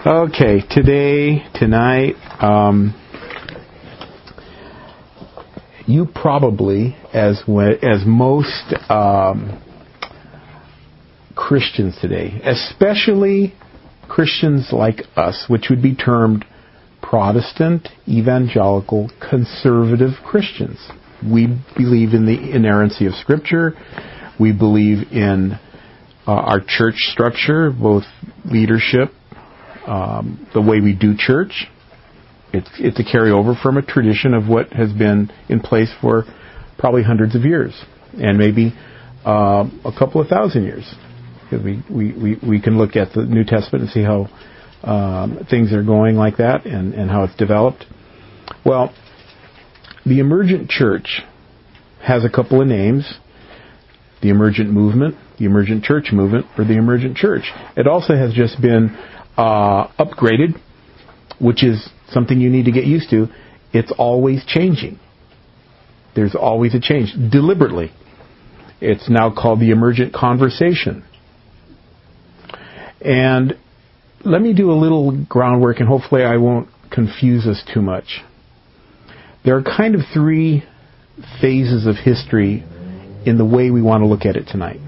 Okay, tonight, you probably, as most Christians today, especially Christians like us, which would be termed Protestant, evangelical, conservative Christians. We believe in the inerrancy of Scripture. We believe in our church structure, both leadership, the way we do church. It's a carryover from a tradition of what has been in place for probably hundreds of years, and maybe a couple of thousand years. Because we can look at the New Testament and see how things are going like that and how it's developed. Well, the emergent church has a couple of names: the emergent movement, the emergent church movement, or the emergent church. It also has just been upgraded, which is something you need to get used to. It's always changing. There's always a change, deliberately. It's now called the emergent conversation. And let me do a little groundwork, and hopefully I won't confuse us too much. There are kind of three phases of history in the way we want to look at it tonight.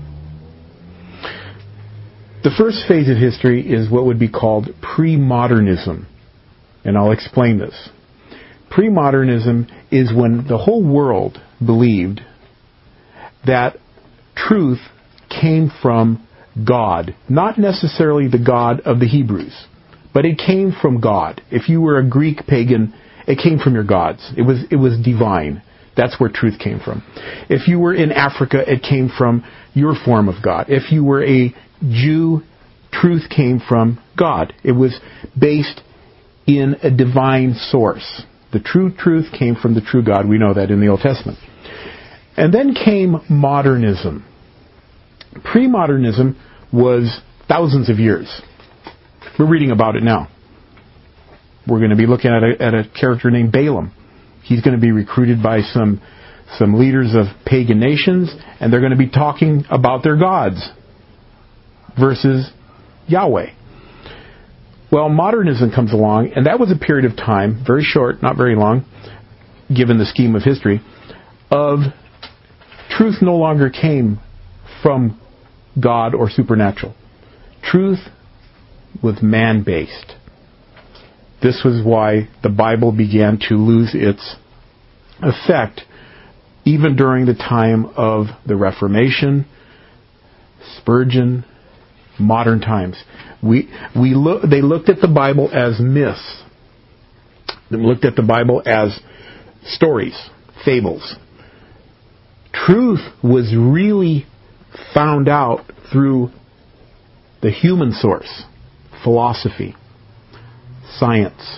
The first phase of history is what would be called pre-modernism, and I'll explain this. Pre-modernism is when the whole world believed that truth came from God, not necessarily the God of the Hebrews, but it came from God. If you were a Greek pagan, it came from your gods. It was divine. That's where truth came from. If you were in Africa, it came from your form of God. If you were a Jew, truth came from God. It was based in a divine source. The true truth came from the true God. We know that in the Old Testament. And then came modernism. Pre-modernism was thousands of years. We're reading about it now. We're going to be looking at a character named Balaam. He's going to be recruited by some leaders of pagan nations, and they're going to be talking about their gods versus Yahweh. Well, modernism comes along, and that was a period of time, very short, not very long, given the scheme of history, of truth no longer came from God or supernatural. Truth was man-based. This was why the Bible began to lose its effect even during the time of the Reformation, Spurgeon, modern times. They looked at the Bible as myths. They looked at the Bible as stories, fables. Truth was really found out through the human source, philosophy, science.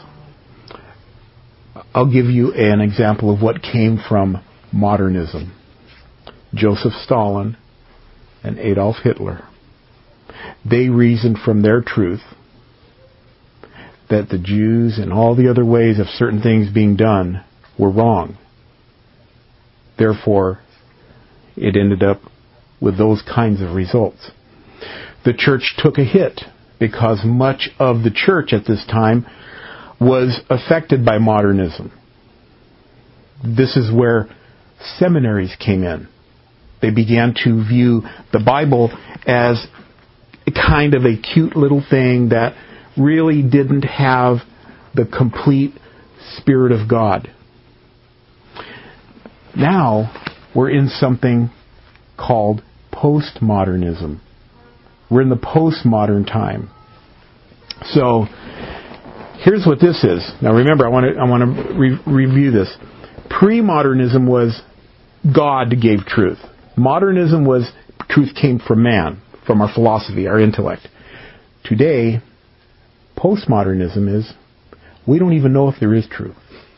I'll give you an example of what came from modernism. Joseph Stalin and Adolf Hitler. They reasoned from their truth that the Jews and all the other ways of certain things being done were wrong. Therefore, it ended up with those kinds of results. The church took a hit because much of the church at this time was affected by modernism. This is where seminaries came in. They began to view the Bible as a kind of a cute little thing that really didn't have the complete Spirit of God. Now, we're in something called postmodernism. We're in the postmodern time. So, here's what this is. Now remember, I want to review this. Pre-modernism was God gave truth. Modernism was truth came from man, from our philosophy, our intellect. Today, postmodernism is we don't even know if there is truth.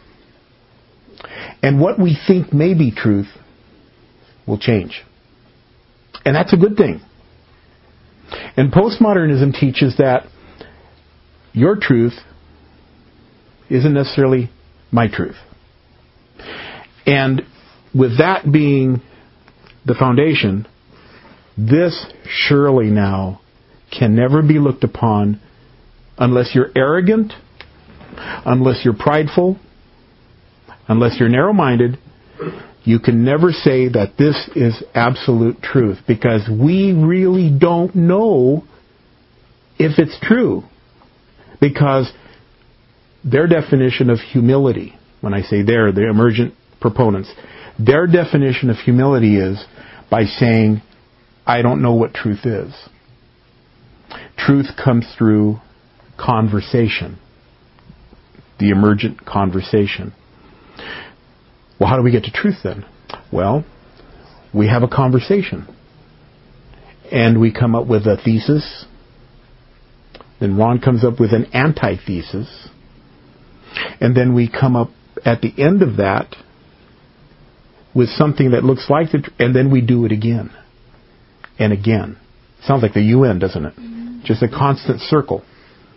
And what we think may be truth will change. And that's a good thing. And postmodernism teaches that your truth isn't necessarily my truth. And with that being the foundation, this surely now can never be looked upon unless you're arrogant, unless you're prideful, unless you're narrow-minded, you can never say that this is absolute truth, because we really don't know if it's true. Because their definition of humility, when I say the emergent proponents, their definition of humility is by saying, I don't know what truth is. Truth comes through conversation, the emergent conversation. Well, how do we get to truth then? Well, we have a conversation. And we come up with a thesis. Then Ron comes up with an antithesis. And then we come up at the end of that with something that looks like it, and then we do it again and again. Sounds like the UN, doesn't it? Just a constant circle.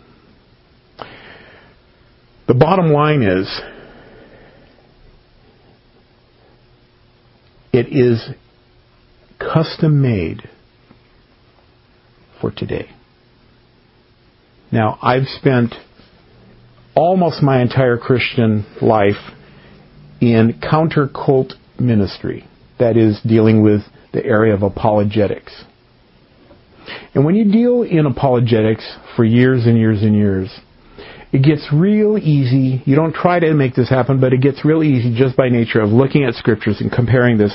The bottom line is, it is custom made for today. Now, I've spent almost my entire Christian life in counter-cult ministry. That is, dealing with the area of apologetics. And when you deal in apologetics for years and years and years, it gets real easy. You don't try to make this happen, but it gets real easy just by nature of looking at Scriptures and comparing this,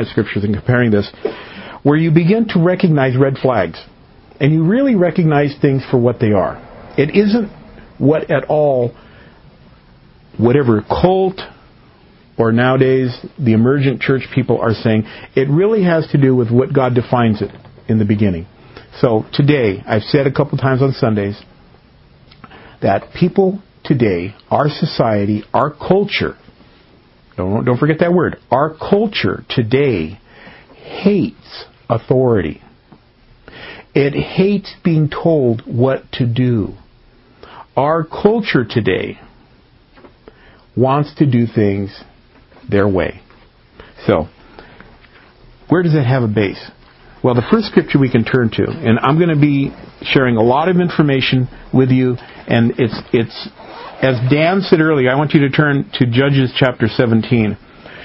where you begin to recognize red flags. And you really recognize things for what they are. It isn't what at all, whatever cult or nowadays the emergent church people are saying. It really has to do with what God defines it in the beginning. So today, I've said a couple times on Sundays, that people today, our society, our culture, don't forget that word, our culture today hates authority. It hates being told what to do. Our culture today wants to do things their way. So, where does it have a base? Well, the first scripture we can turn to, and I'm going to be sharing a lot of information with you, and it's as Dan said earlier, I want you to turn to Judges chapter 17.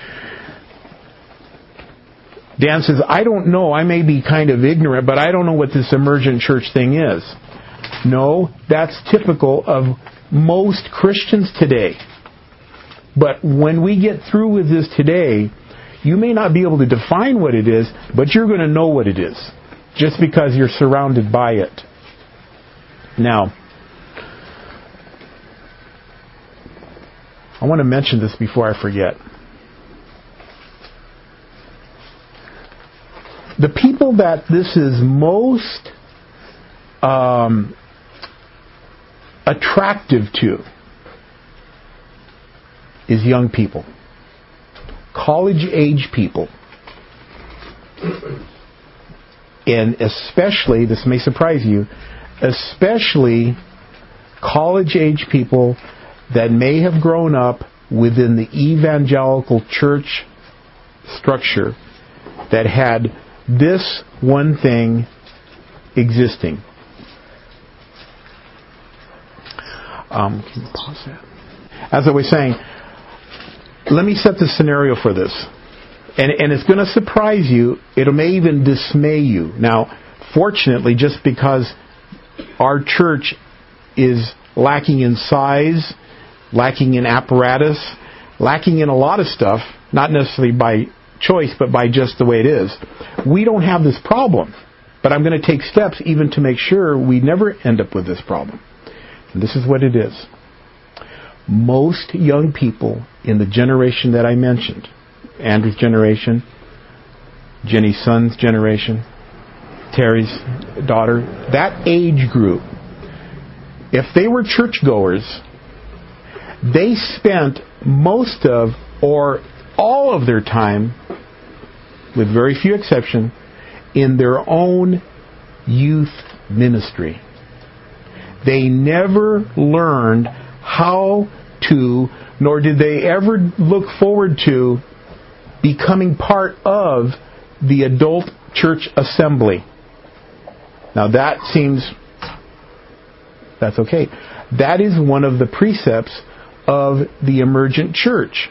Dan says, I don't know, I may be kind of ignorant, but I don't know what this emergent church thing is. No, that's typical of most Christians today. But when we get through with this today, you may not be able to define what it is, but you're going to know what it is, just because you're surrounded by it. Now, I want to mention this before I forget. The people that this is most attractive to is young people. College-age people. And especially, this may surprise you, especially college-age people that may have grown up within the evangelical church structure that had this one thing existing. Can you pause that? As I was saying, let me set the scenario for this. And it's going to surprise you. It may even dismay you. Now, fortunately, just because our church is lacking in size, lacking in apparatus, lacking in a lot of stuff, not necessarily by choice, but by just the way it is, we don't have this problem. But I'm going to take steps even to make sure we never end up with this problem. And this is what it is. Most young people in the generation that I mentioned, Andrew's generation, Jenny's son's generation, Terry's daughter, that age group, if they were churchgoers, they spent most of or all of their time, with very few exceptions, in their own youth ministry. They never learned how to, nor did they ever look forward to becoming part of the adult church assembly. Now that seems That's okay. That is one of the precepts of the emergent church.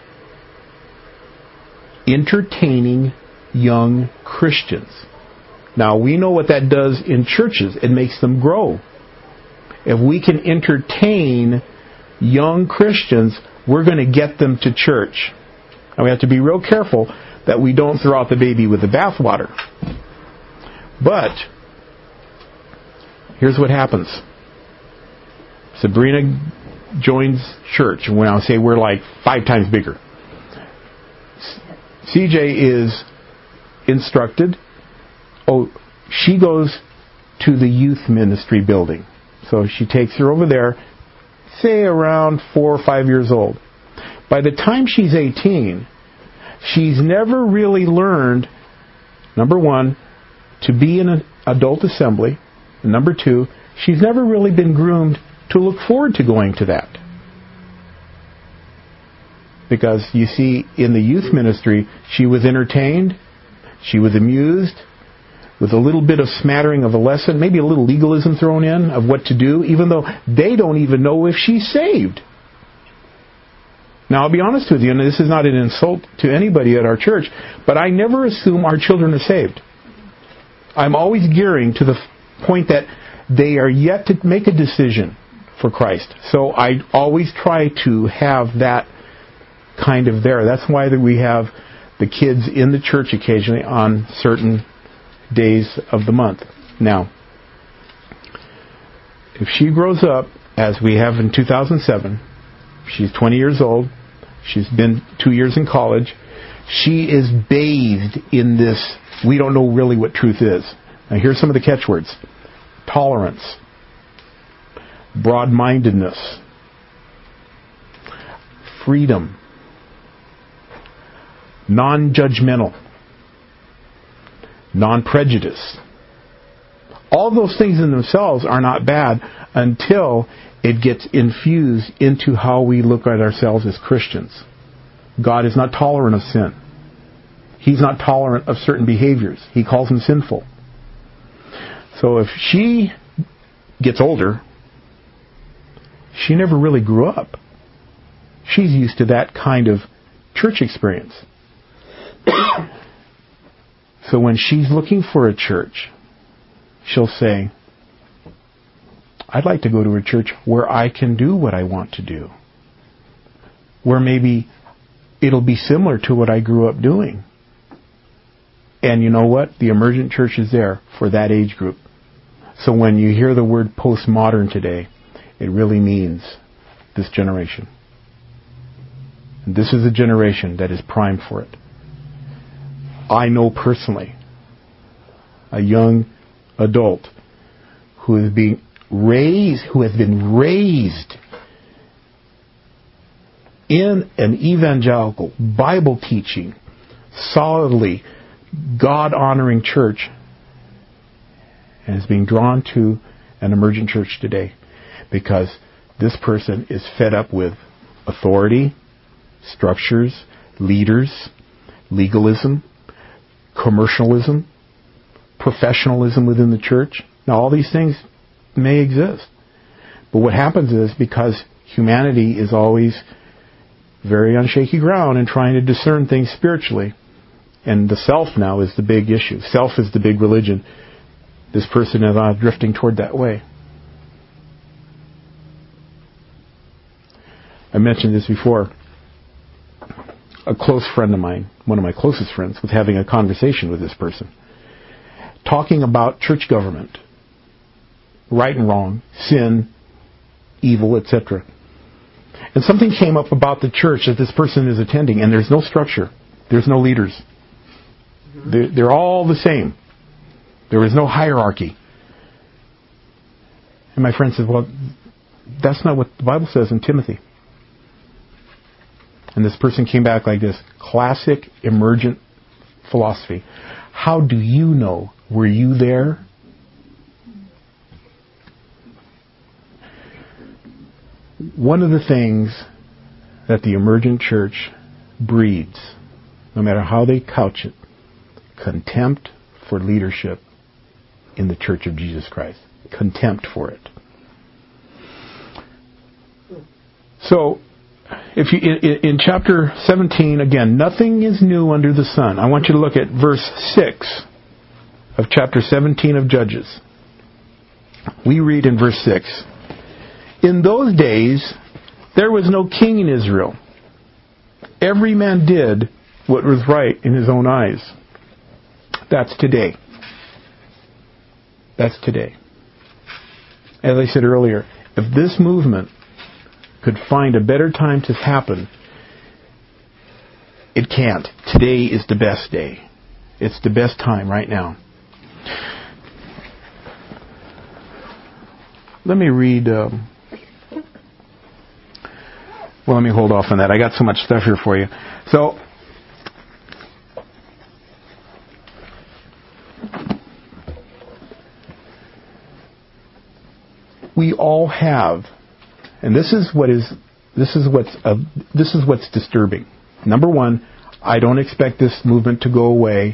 Entertaining young Christians. Now, we know what that does in churches. It makes them grow. If we can entertain young Christians, we're going to get them to church. And we have to be real careful that we don't throw out the baby with the bathwater. But here's what happens. Sabrina joins church. And when I say we're like 5 times bigger. CJ is instructed. She goes to the youth ministry building. So she takes her over there, say around 4 or 5 years old. By the time she's 18, she's never really learned, number one, to be in an adult assembly. And number 2, she's never really been groomed to look forward to going to that. Because, you see, in the youth ministry, she was entertained, she was amused, with a little bit of smattering of a lesson, maybe a little legalism thrown in of what to do, even though they don't even know if she's saved. Now, I'll be honest with you, and this is not an insult to anybody at our church, but I never assume our children are saved. I'm always gearing to the point that they are yet to make a decision for Christ. So I always try to have that kind of there. That's why we have the kids in the church occasionally on certain days of the month. Now, if she grows up, as we have in 2007, she's 20 years old, she's been 2 years in college, she is bathed in this, we don't know really what truth is. Now here's some of the catchwords. Tolerance, broad-mindedness, freedom, non-judgmental, non-prejudice. All those things in themselves are not bad until it gets infused into how we look at ourselves as Christians. God is not tolerant of sin. He's not tolerant of certain behaviors. He calls them sinful. So if she gets older, she never really grew up. She's used to that kind of church experience. So when she's looking for a church, she'll say, I'd like to go to a church where I can do what I want to do. Where maybe it'll be similar to what I grew up doing. And you know what? The emergent church is there for that age group. So when you hear the word postmodern today, it really means this generation. And this is a generation that is primed for it. I know personally a young adult who has been raised in an evangelical, Bible teaching, solidly God-honoring church, and is being drawn to an emergent church today because this person is fed up with authority, structures, leaders, legalism, commercialism, professionalism within the church. Now, all these things may exist. But what happens is, because humanity is always very on shaky ground and trying to discern things spiritually, and the self now is the big issue. Self is the big religion. This person is drifting toward that way. I mentioned this before. A close friend of mine, one of my closest friends, was having a conversation with this person, talking about church government, right and wrong, sin, evil, etc. And something came up about the church that this person is attending, and there's no structure. There's no leaders. They're all the same. There is no hierarchy. And my friend said, well, that's not what the Bible says in Timothy. And this person came back like this: classic emergent philosophy. How do you know? Were you there? One of the things that the emergent church breeds, no matter how they couch it, contempt for leadership in the Church of Jesus Christ. Contempt for it. So, if you in chapter 17, again, nothing is new under the sun. I want you to look at verse 6 of chapter 17 of Judges. We read in verse 6, "In those days there was no king in Israel. Every man did what was right in his own eyes." That's today. That's today. As I said earlier, if this movement could find a better time to happen, it can't. Today is the best day. It's the best time right now. Let me read... well, let me hold off on that. I got so much stuff here for you. So, we all have, and this is what's disturbing. Number one, I don't expect this movement to go away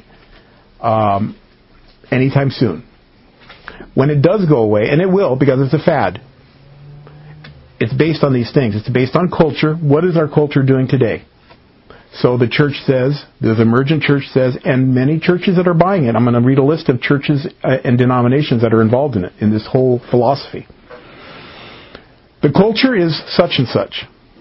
anytime soon. When it does go away, and it will because it's a fad, it's based on these things. It's based on culture. What is our culture doing today? So the church says, the emergent church says, and many churches that are buying it. I'm going to read a list of churches and denominations that are involved in it, in this whole philosophy. The culture is such and such.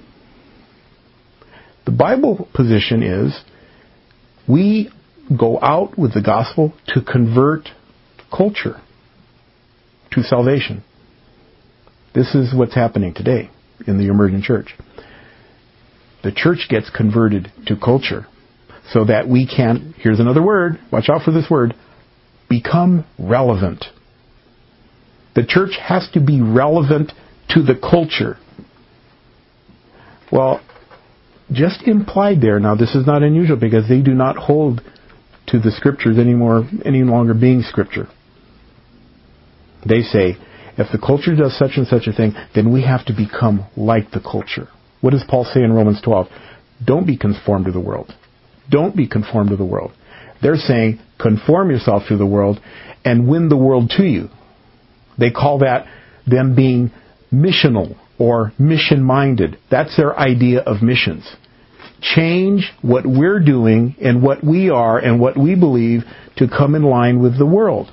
The Bible position is we go out with the gospel to convert culture to salvation. This is what's happening today in the emergent church. The church gets converted to culture so that we can, here's another word, watch out for this word, become relevant. The church has to be relevant to the culture. Well, just implied there, now this is not unusual because they do not hold to the scriptures any longer being scripture. They say, if the culture does such and such a thing, then we have to become like the culture. What does Paul say in Romans 12? Don't be conformed to the world. Don't be conformed to the world. They're saying, conform yourself to the world and win the world to you. They call that them being missional or mission-minded. That's their idea of missions. Change what we're doing and what we are and what we believe to come in line with the world.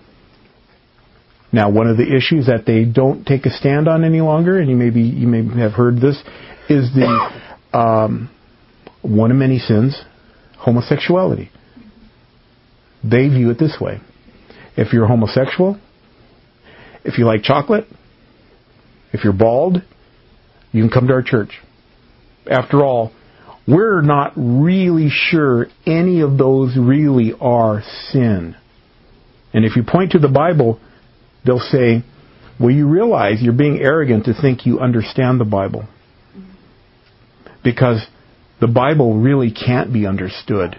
Now, one of the issues that they don't take a stand on any longer, and you may have heard this, is the one of many sins, homosexuality. They view it this way. If you're homosexual, if you like chocolate, if you're bald, you can come to our church. After all, we're not really sure any of those really are sin. And if you point to the Bible, they'll say, well, you realize you're being arrogant to think you understand the Bible. Because the Bible really can't be understood.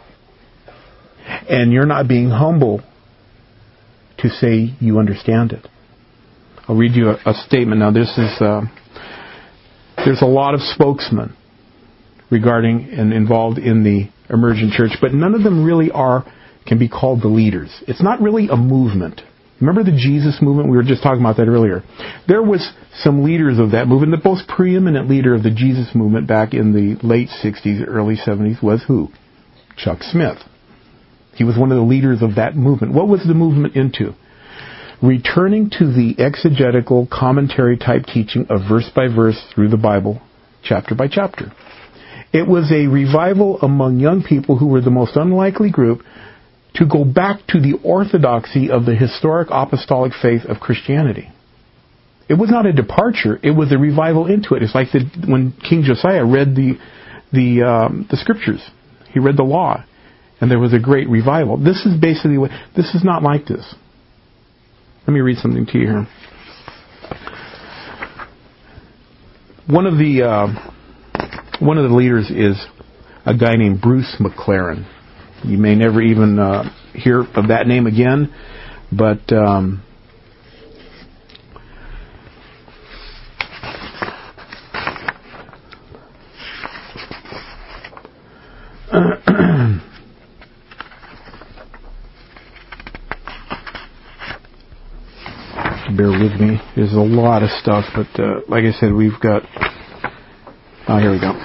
And you're not being humble to say you understand it. I'll read you a statement. Now, this is there's a lot of spokesmen regarding and involved in the emergent church, but none of them really can be called the leaders. It's not really a movement. Remember the Jesus movement? We were just talking about that earlier. There was some leaders of that movement. The most preeminent leader of the Jesus movement back in the late 60s, early 70s was who? Chuck Smith. He was one of the leaders of that movement. What was the movement into? Returning to the exegetical commentary type teaching of verse by verse through the Bible, chapter by chapter. It was a revival among young people who were the most unlikely group to go back to the orthodoxy of the historic apostolic faith of Christianity. It was not a departure, it was a revival into it. It's like when King Josiah read the scriptures. He read the law, and there was a great revival. This is basically this is not like this. Let me read something to you here. One of the leaders is a guy named Bruce McLaren. You may never even hear of that name again, but bear with with me. There's a lot of stuff, but like I said, we've got... Oh, here we go.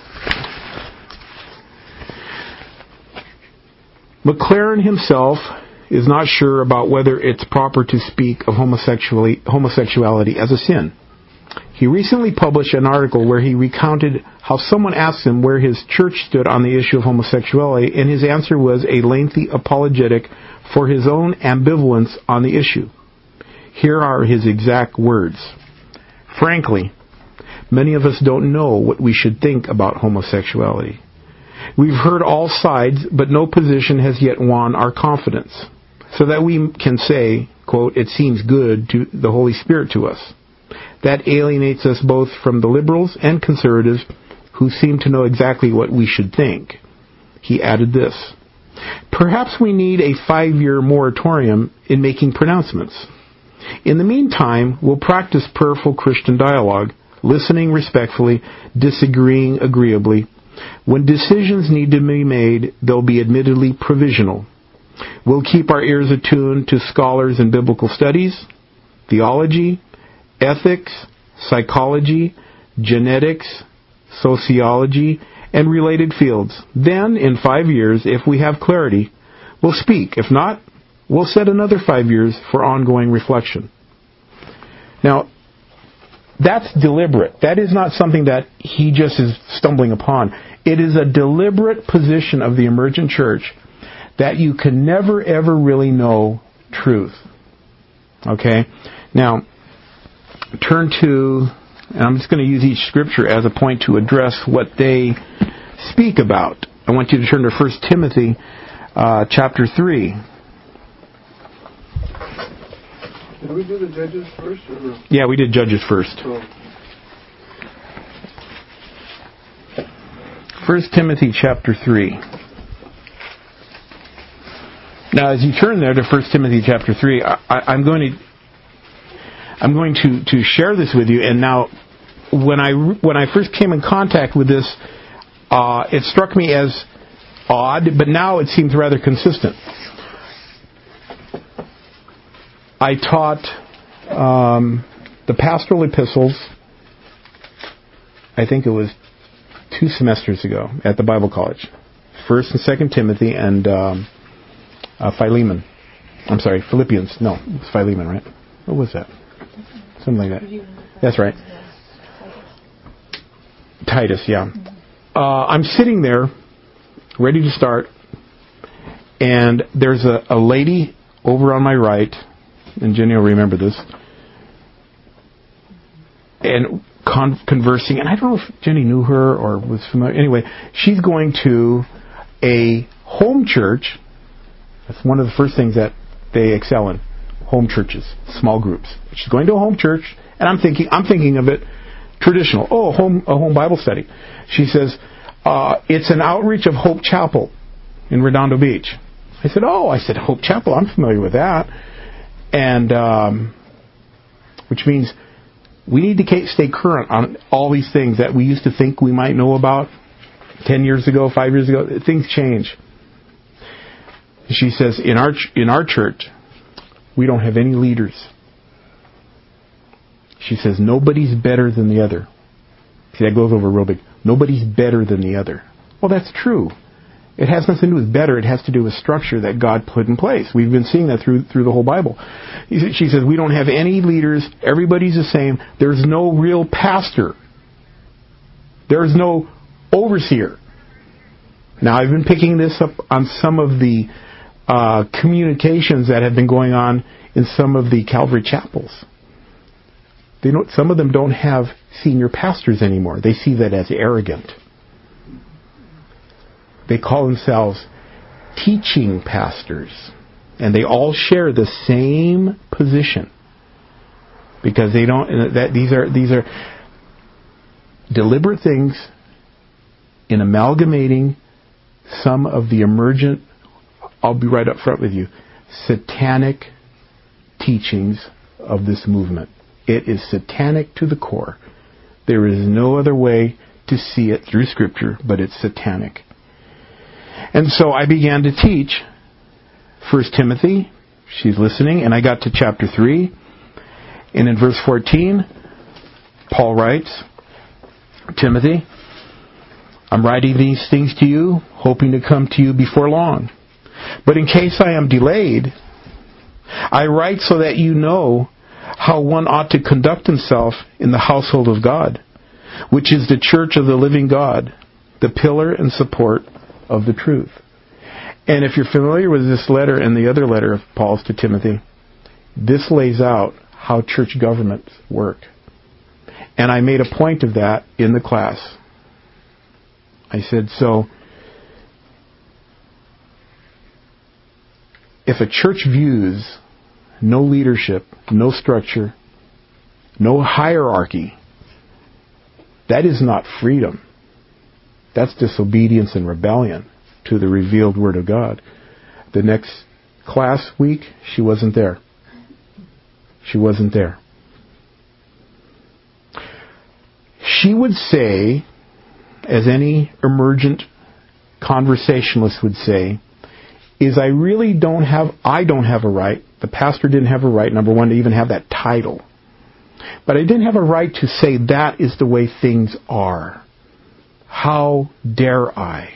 McLaren himself is not sure about whether it's proper to speak of homosexuality as a sin. He recently published an article where he recounted how someone asked him where his church stood on the issue of homosexuality, and his answer was a lengthy apologetic for his own ambivalence on the issue. Here are his exact words. Frankly, many of us don't know what we should think about homosexuality. We've heard all sides, but no position has yet won our confidence, so that we can say, quote, it seems good to the Holy Spirit to us. That alienates us both from the liberals and conservatives who seem to know exactly what we should think. He added this. Perhaps we need a 5-year moratorium in making pronouncements. In the meantime, we'll practice prayerful Christian dialogue, listening respectfully, disagreeing agreeably. When decisions need to be made, they'll be admittedly provisional. We'll keep our ears attuned to scholars in biblical studies, theology, ethics, psychology, genetics, sociology, and related fields. Then, in 5 years, if we have clarity, we'll speak. If not, we'll set another 5 years for ongoing reflection. Now, that's deliberate. That is not something that he just is stumbling upon. It is a deliberate position of the emergent church that you can never, ever really know truth. Okay? Now, turn to, and I'm just going to use each scripture as a point to address what they speak about. I want you to turn to 1 Timothy chapter 3. Did we do the Judges first? Or no? Yeah, we did Judges first. Oh. 1 Timothy chapter 3. Now, as you turn there to 1 Timothy chapter 3, I'm going to share this with you. And now, when I first came in contact with this, it struck me as odd, but now it seems rather consistent. I taught the pastoral epistles, I think it was 2 semesters ago at the Bible College. 1 and 2 Timothy and Philemon. I'm sorry, Philippians. No, it was Philemon, right? What was that? Something like that. That's right. Titus, yeah. I'm sitting there, ready to start, and there's a lady over on my right, and Jenny will remember this, and conversing, and I don't know if Jenny knew her or was familiar. Anyway, she's going to a home church. That's one of the first things that they excel in. Home churches, small groups. She's going to a home church, and I'm thinking of it traditional. Oh, a home Bible study. She says, it's an outreach of Hope Chapel in Redondo Beach. I said, Hope Chapel, I'm familiar with that. And, which means we need to stay current on all these things that we used to think we might know about 10 years ago, 5 years ago. Things change. She says, in our church, we don't have any leaders. She says, nobody's better than the other. See, that goes over real big. Nobody's better than the other. Well, that's true. It has nothing to do with better. It has to do with structure that God put in place. We've been seeing that through the whole Bible. She says, we don't have any leaders. Everybody's the same. There's no real pastor. There's no overseer. Now, I've been picking this up on some of the communications that have been going on in some of the Calvary chapels. Some of them don't have senior pastors anymore. They see that as arrogant. They call themselves teaching pastors. And they all share the same position. Because they don't, these are deliberate things in amalgamating some of the emergent, I'll be right up front with you, satanic teachings of this movement. It is satanic to the core. There is no other way to see it through Scripture, but it's satanic. And so I began to teach 1 Timothy. She's listening, and I got to chapter 3. And in verse 14, Paul writes, Timothy, I'm writing these things to you, hoping to come to you before long. But in case I am delayed, I write so that you know how one ought to conduct himself in the household of God, which is the church of the living God, the pillar and support of the truth. And if you're familiar with this letter and the other letter of Paul's to Timothy, this lays out how church governments work. And I made a point of that in the class. I said, so if a church views no leadership, no structure, no hierarchy, that is not freedom. That's disobedience and rebellion to the revealed Word of God. The next class week, she wasn't there. She wasn't there. She would say, as any emergent conversationalist would say, is I don't have a right, the pastor didn't have a right, number one, to even have that title. But I didn't have a right to say that is the way things are. How dare I?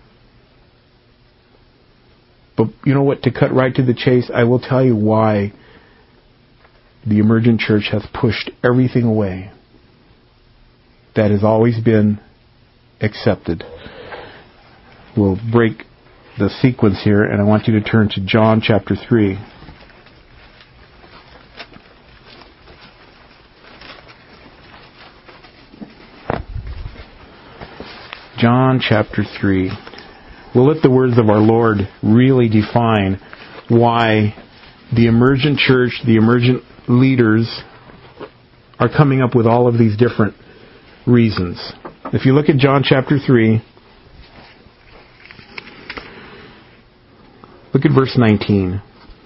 But you know what, to cut right to the chase, I will tell you why the emergent church has pushed everything away that has always been accepted. We'll break the sequence here, and I want you to turn to John chapter 3. John chapter 3. We'll let the words of our Lord really define why the emergent church, the emergent leaders, are coming up with all of these different reasons. If you look at John chapter 3, look at verse 19.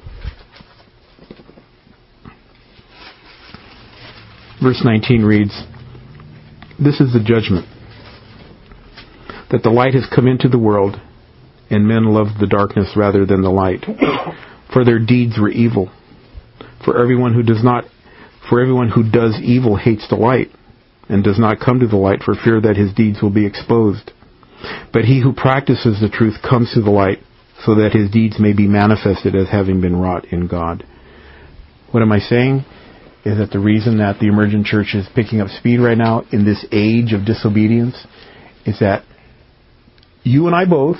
Verse 19 reads, "This is the judgment, that the light has come into the world, and men loved the darkness rather than the light, for their deeds were evil. For everyone who does evil hates the light, and does not come to the light for fear that his deeds will be exposed. But he who practices the truth comes to the light, so that his deeds may be manifested as having been wrought in God." What am I saying? Is that the reason that the emergent church is picking up speed right now in this age of disobedience is that you and I both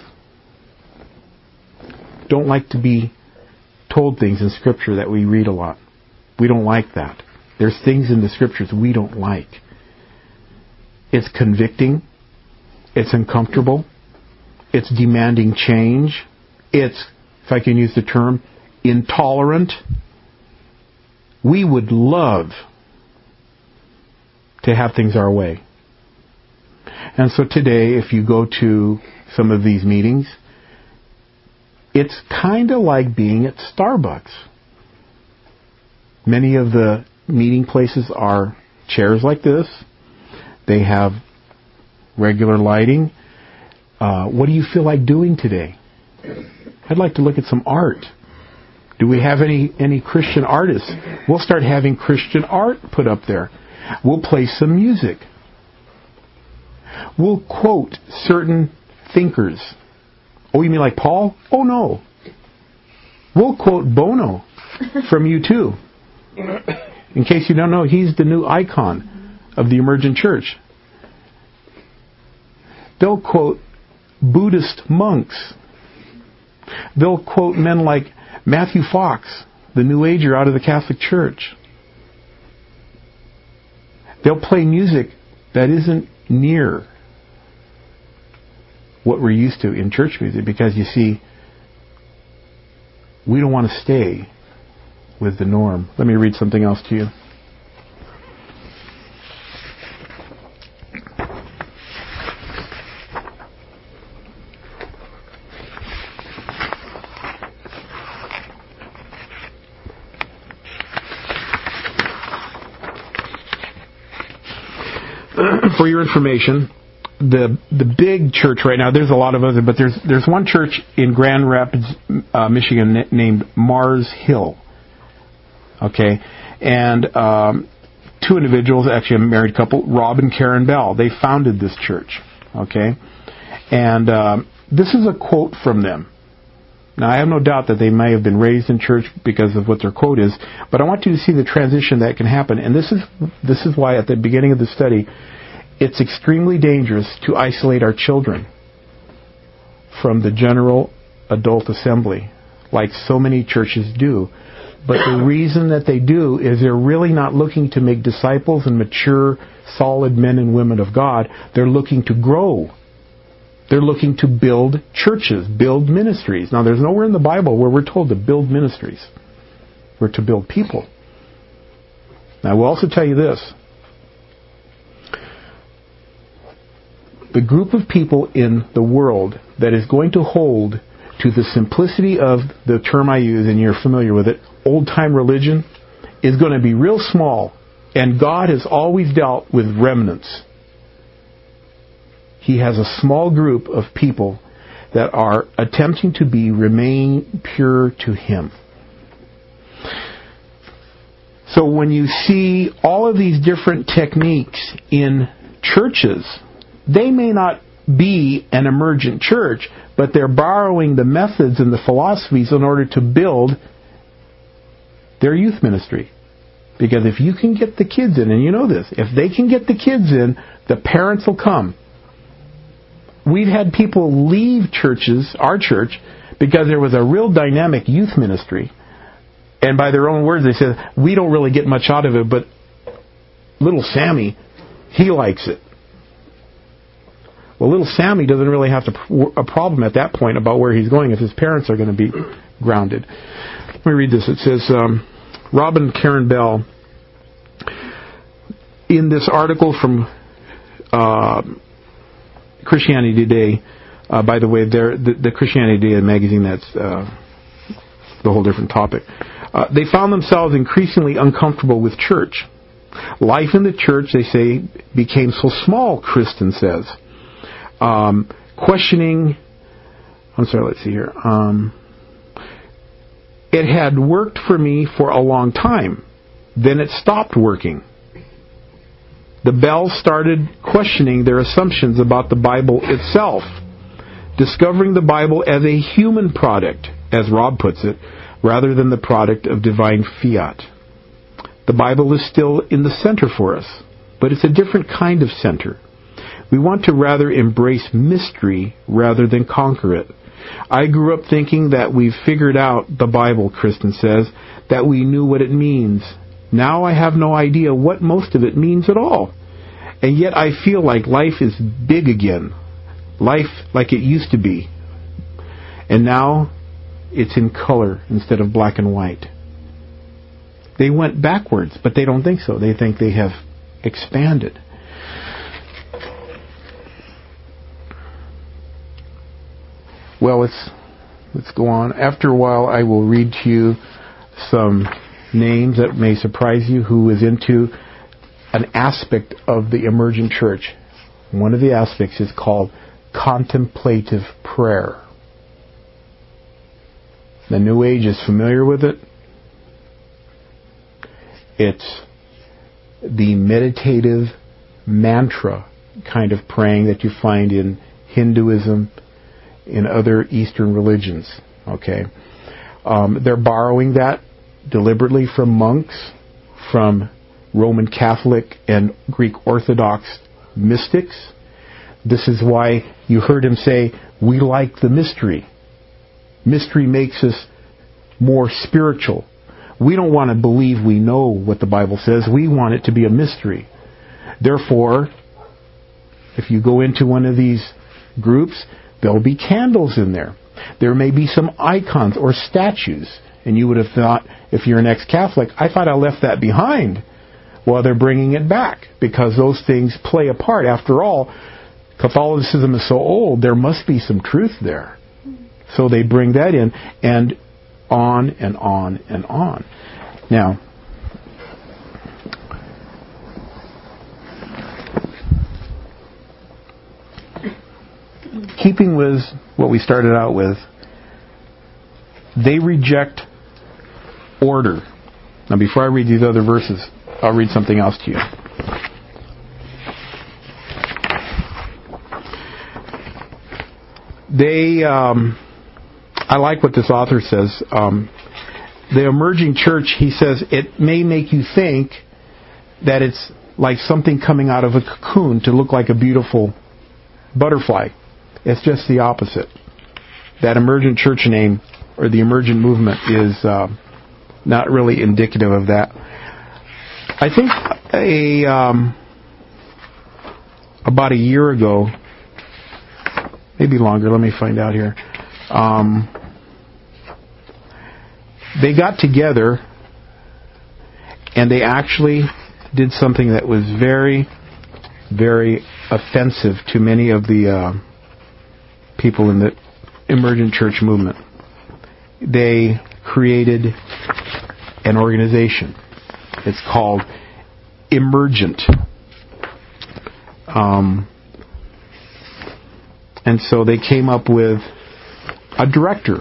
don't like to be told things in Scripture that we read a lot. We don't like that. There's things in the Scriptures we don't like. It's convicting. It's uncomfortable. It's demanding change. It's, if I can use the term, intolerant. We would love to have things our way. And so today, if you go to some of these meetings, it's kind of like being at Starbucks. Many of the meeting places are chairs like this. They have regular lighting. What do you feel like doing today? I'd like to look at some art. Do we have any Christian artists? We'll start having Christian art put up there. We'll play some music. We'll quote certain thinkers. Oh, you mean like Paul? Oh, no. We'll quote Bono from U2. In case you don't know, he's the new icon of the emergent church. They'll quote Buddhist monks. They'll quote men like Matthew Fox, the New Ager out of the Catholic Church. They'll play music that isn't near what we're used to in church music, because you see, we don't want to stay with the norm. Let me read something else to you. For your information, the big church right now, there's a lot of other, but there's one church in Grand Rapids, Michigan named Mars Hill. Okay, and two individuals, actually a married couple, Rob and Karen Bell, they founded this church. Okay, and this is a quote from them. Now, I have no doubt that they may have been raised in church because of what their quote is, but I want you to see the transition that can happen. And this is why at the beginning of the study, it's extremely dangerous to isolate our children from the general adult assembly, like so many churches do. But the reason that they do is they're really not looking to make disciples and mature, solid men and women of God. They're looking to grow. They're looking to build churches, build ministries. Now, there's nowhere in the Bible where we're told to build ministries. We're to build people. Now, I will also tell you this. The group of people in the world that is going to hold to the simplicity of the term I use, and you're familiar with it, old-time religion, is going to be real small. And God has always dealt with remnants. He has a small group of people that are attempting to remain pure to Him. So when you see all of these different techniques in churches, they may not be an emergent church, but they're borrowing the methods and the philosophies in order to build their youth ministry. Because if you can get the kids in, and you know this, if they can get the kids in, the parents will come. We've had people leave churches, our church, because there was a real dynamic youth ministry. And by their own words, they said, we don't really get much out of it, but little Sammy, he likes it. Well, little Sammy doesn't really have a problem at that point about where he's going if his parents are going to be grounded. Let me read this. It says, Rob and Karen Bell, in this article from Christianity Today, by the way, the Christianity Today magazine, that's the whole different topic. They found themselves increasingly uncomfortable with church. Life in the church, they say, became so small, Kristen says. Questioning, let's see here. It had worked for me for a long time. Then it stopped working. The Bells started questioning their assumptions about the Bible itself, discovering the Bible as a human product, as Rob puts it, rather than the product of divine fiat. The Bible is still in the center for us, but it's a different kind of center. We want to rather embrace mystery rather than conquer it. I grew up thinking that we've figured out the Bible, Kristen says, that we knew what it means. Now I have no idea what most of it means at all. And yet I feel like life is big again. Life like it used to be. And now it's in color instead of black and white. They went backwards, but they don't think so. They think they have expanded. Well, let's go on. After a while, I will read to you some names that may surprise you who is into an aspect of the emergent church. One of the aspects is called contemplative prayer. The New Age is familiar with it. It's the meditative mantra kind of praying that you find in Hinduism, in other Eastern religions. Okay, they're borrowing that deliberately from monks, from Roman Catholic and Greek Orthodox mystics. This is why you heard him say, we like the mystery. Mystery makes us more spiritual. We don't want to believe we know what the Bible says. We want it to be a mystery. Therefore, if you go into one of these groups, there'll be candles in there. There may be some icons or statues. And you would have thought, if you're an ex-Catholic, I thought I left that behind. Well, they're bringing it back because those things play a part. After all, Catholicism is so old, there must be some truth there. So they bring that in, and on and on and on. Now, keeping with what we started out with, they reject order. Now, before I read these other verses, I'll read something else to you. I like what this author says. The emerging church, he says, it may make you think that it's like something coming out of a cocoon to look like a beautiful butterfly. It's just the opposite. That emergent church name, or the emergent movement, is not really indicative of that. I think about a year ago, maybe longer, let me find out here, they got together and they actually did something that was very, very offensive to many of the people in the emergent church movement. They created an organization. It's called Emergent. And so they came up with a director.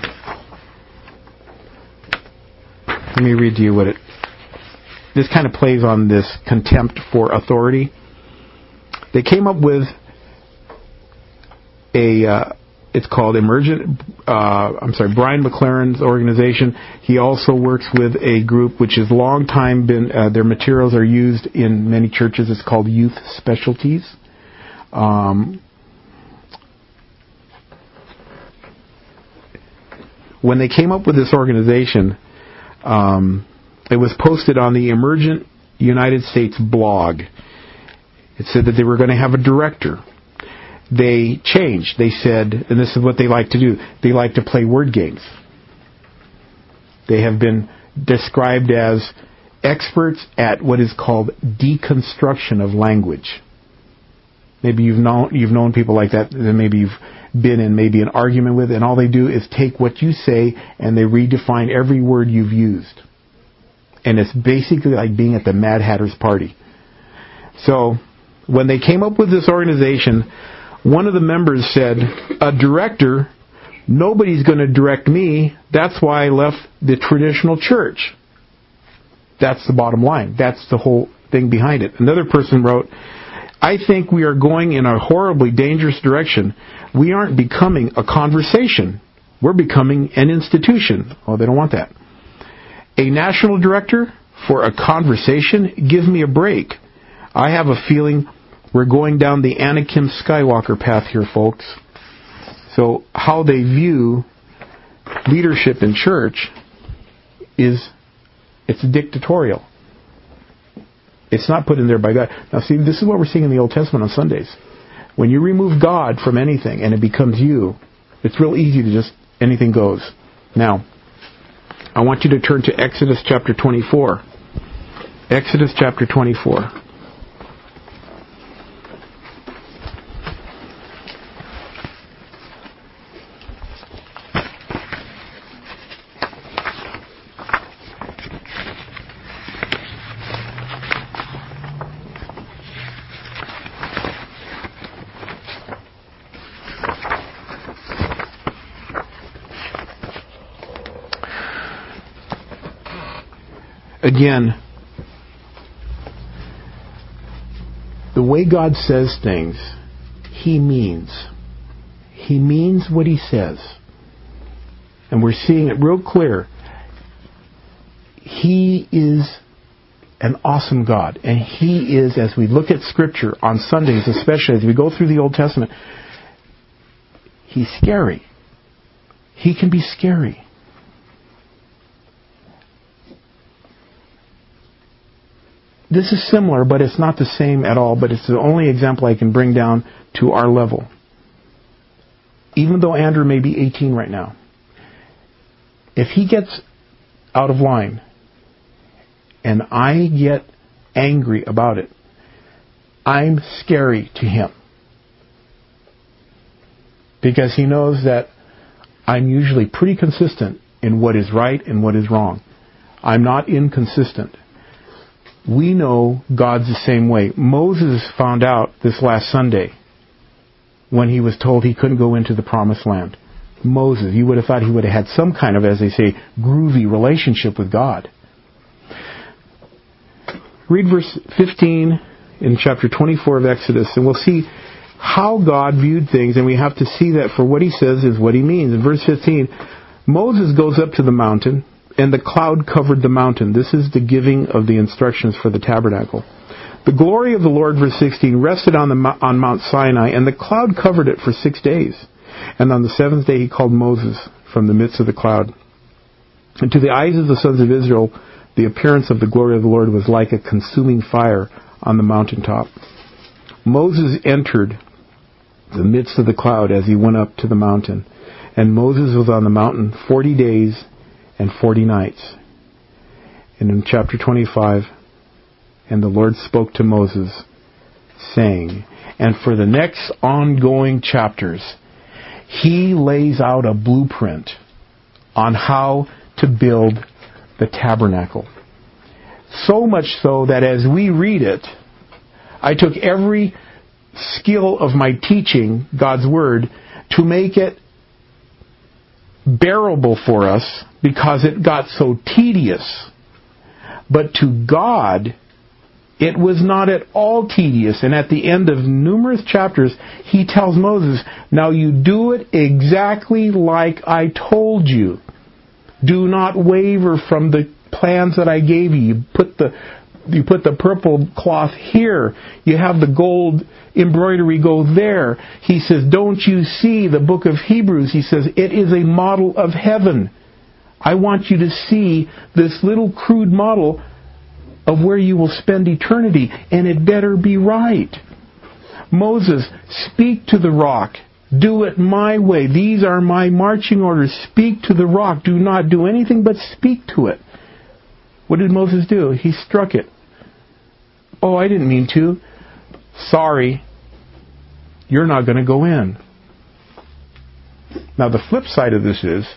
Let me read to you what this kind of plays on this contempt for authority. They came up with it's called Emergent, Brian McLaren's organization. He also works with a group which has long time been, their materials are used in many churches. It's called Youth Specialties. When they came up with this organization, it was posted on the Emergent United States blog. It said that they were going to have a director. They changed. They said, and this is what they like to do, they like to play word games. They have been described as experts at what is called deconstruction of language. Maybe you've known people like that, that maybe you've been in maybe an argument with, and all they do is take what you say and they redefine every word you've used. And it's basically like being at the Mad Hatter's party. So, when they came up with this organization, one of the members said, a director, nobody's going to direct me. That's why I left the traditional church. That's the bottom line. That's the whole thing behind it. Another person wrote, I think we are going in a horribly dangerous direction. We aren't becoming a conversation. We're becoming an institution. Oh, they don't want that. A national director for a conversation? Give me a break. I have a feeling we're going down the Anakin Skywalker path here, folks. So how they view leadership in church is, it's dictatorial. It's not put in there by God. Now see, this is what we're seeing in the Old Testament on Sundays. When you remove God from anything and it becomes you, it's real easy to just, anything goes. Now, I want you to turn to Exodus chapter 24. Exodus chapter 24. Again, the way God says things, He means. He means what He says. And we're seeing it real clear. He is an awesome God. And He is, as we look at Scripture on Sundays, especially as we go through the Old Testament, He's scary. He can be scary. This is similar, but it's not the same at all, but it's the only example I can bring down to our level. Even though Andrew may be 18 right now, if he gets out of line and I get angry about it, I'm scary to him. Because he knows that I'm usually pretty consistent in what is right and what is wrong. I'm not inconsistent. We know God's the same way. Moses found out this last Sunday when he was told he couldn't go into the promised land. Moses, you would have thought he would have had some kind of, as they say, groovy relationship with God. Read verse 15 in chapter 24 of Exodus, and we'll see how God viewed things, and we have to see that for what he says is what he means. In verse 15, Moses goes up to the mountain, and the cloud covered the mountain. This is the giving of the instructions for the tabernacle. The glory of the Lord, verse 16, rested on Mount Sinai, and the cloud covered it for 6 days. And on the seventh day he called Moses from the midst of the cloud. And to the eyes of the sons of Israel, the appearance of the glory of the Lord was like a consuming fire on the mountaintop. Moses entered the midst of the cloud as he went up to the mountain. And Moses was on the mountain 40 days and 40 nights. And in chapter 25, and the Lord spoke to Moses, saying, and for the next ongoing chapters, he lays out a blueprint on how to build the tabernacle. So much so that as we read it, I took every skill of my teaching, God's Word, to make it bearable for us because it got so tedious. But to God, it was not at all tedious. And at the end of numerous chapters, he tells Moses, now you do it exactly like I told you. Do not waver from the plans that I gave you. You put the purple cloth here. You have the gold embroidery go there. He says, don't you see the book of Hebrews? He says, it is a model of heaven. I want you to see this little crude model of where you will spend eternity, and it better be right. Moses, speak to the rock. Do it my way. These are my marching orders. Speak to the rock. Do not do anything but speak to it. What did Moses do? He struck it. Oh, I didn't mean to. Sorry. You're not going to go in. Now, the flip side of this is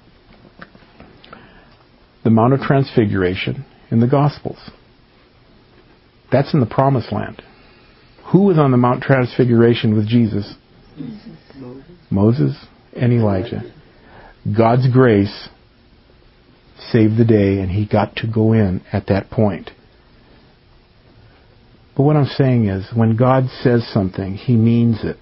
the Mount of Transfiguration in the Gospels. That's in the Promised Land. Who was on the Mount Transfiguration with Jesus? Moses and Elijah. God's grace saved the day, and he got to go in at that point. But what I'm saying is, when God says something, he means it.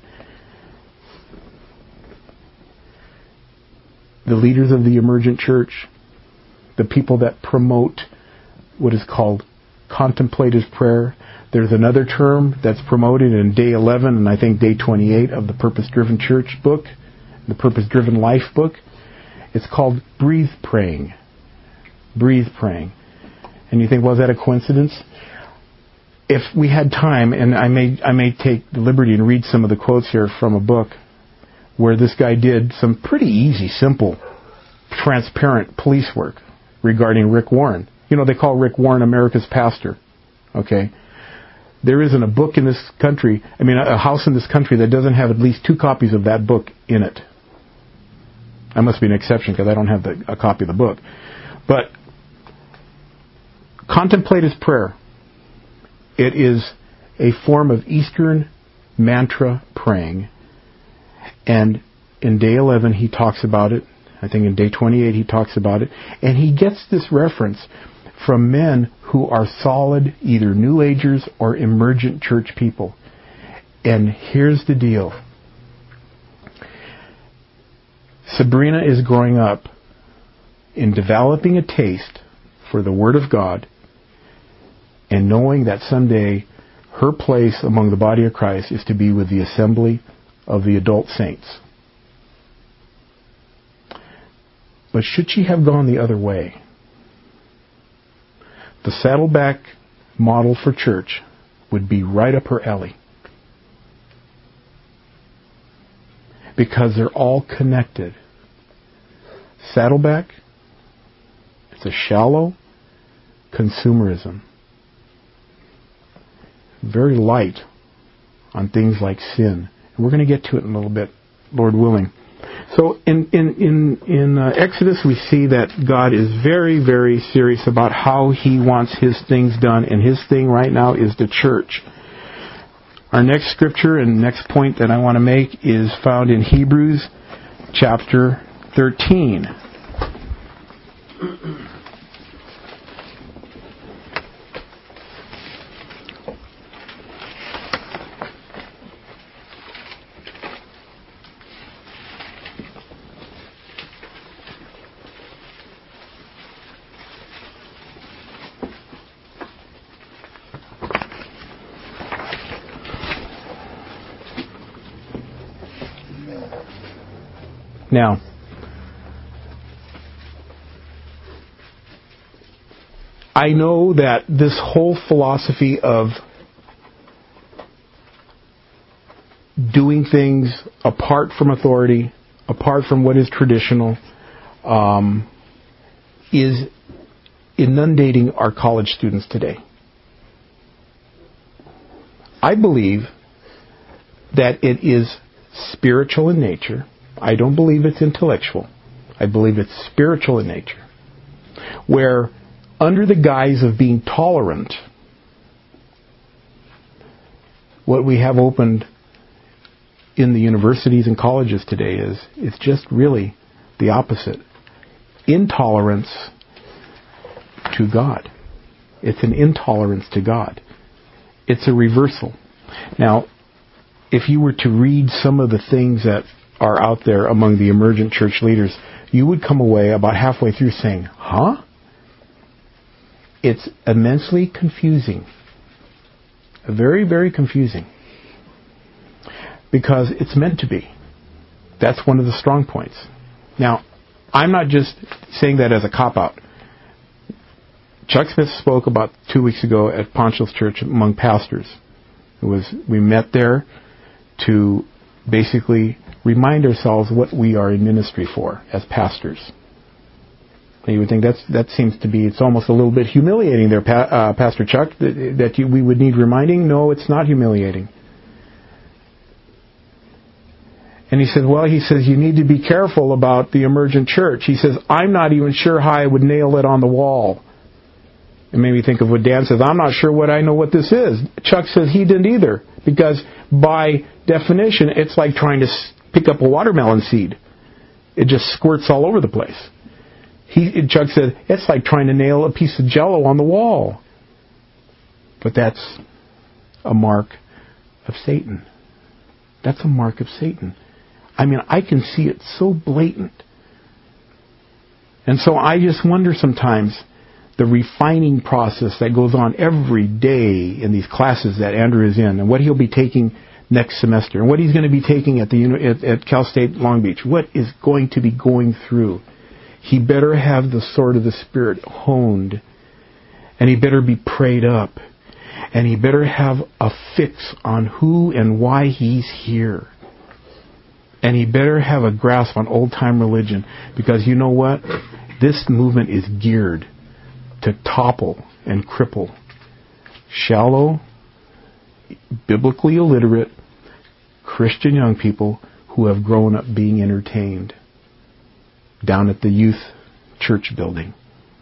The leaders of the emergent church, the people that promote what is called contemplative prayer. There's another term that's promoted in day 11 and I think day 28 of the Purpose Driven Church book, the Purpose Driven Life book. It's called breathe praying. Breathe praying. And you think, well, is that a coincidence? If we had time, and I may take the liberty and read some of the quotes here from a book where this guy did some pretty easy, simple, transparent police work regarding Rick Warren. You know, they call Rick Warren America's pastor. Okay? There isn't a book in this country, a house in this country that doesn't have at least 2 copies of that book in it. I must be an exception because I don't have a copy of the book. But contemplative prayer, it is a form of Eastern mantra praying. And in day 11 he talks about it. I think in day 28 he talks about it. And he gets this reference from men who are solid, either New Agers or emergent church people. And here's the deal. Sabrina is growing up in developing a taste for the Word of God and knowing that someday her place among the body of Christ is to be with the assembly of the adult saints. But should she have gone the other way, the Saddleback model for church would be right up her alley. Because they're all connected. Saddleback, it's a shallow consumerism. Very light on things like sin. And we're going to get to it in a little bit, Lord willing. So in Exodus we see that God is very, very serious about how He wants His things done, and His thing right now is the church. Our next scripture and next point that I want to make is found in Hebrews chapter 13. Now, I know that this whole philosophy of doing things apart from authority, apart from what is traditional, is inundating our college students today. I believe that it is spiritual in nature. I don't believe it's intellectual. I believe it's spiritual in nature. Where, under the guise of being tolerant, what we have opened in the universities and colleges today is it's just really the opposite. Intolerance to God. It's an intolerance to God. It's a reversal. Now, if you were to read some of the things that are out there among the emergent church leaders, you would come away about halfway through saying, huh? It's immensely confusing. Very, very confusing. Because it's meant to be. That's one of the strong points. Now, I'm not just saying that as a cop-out. Chuck Smith spoke about 2 weeks ago at Ponchos Church among pastors. We met there to basically remind ourselves what we are in ministry for as pastors. And you would think that seems to be, it's almost a little bit humiliating there, Pastor Chuck, that we would need reminding. No, it's not humiliating. And he said, you need to be careful about the emergent church. He says, I'm not even sure how I would nail it on the wall. It made me think of what Dan says, I'm not sure what I know what this is. Chuck says he didn't either, because by definition, it's like trying to pick up a watermelon seed. It just squirts all over the place. Chuck said, it's like trying to nail a piece of Jell-O on the wall. But that's a mark of Satan. That's a mark of Satan. I mean, I can see it so blatant. And so I just wonder sometimes the refining process that goes on every day in these classes that Andrew is in, and what he'll be taking next semester, and what he's going to be taking at Cal State Long Beach. What is going to be going through? He better have the sword of the Spirit honed, and he better be prayed up, and he better have a fix on who and why he's here. And he better have a grasp on old-time religion, because you know what? This movement is geared to topple and cripple shallow, biblically illiterate Christian young people who have grown up being entertained down at the youth church building.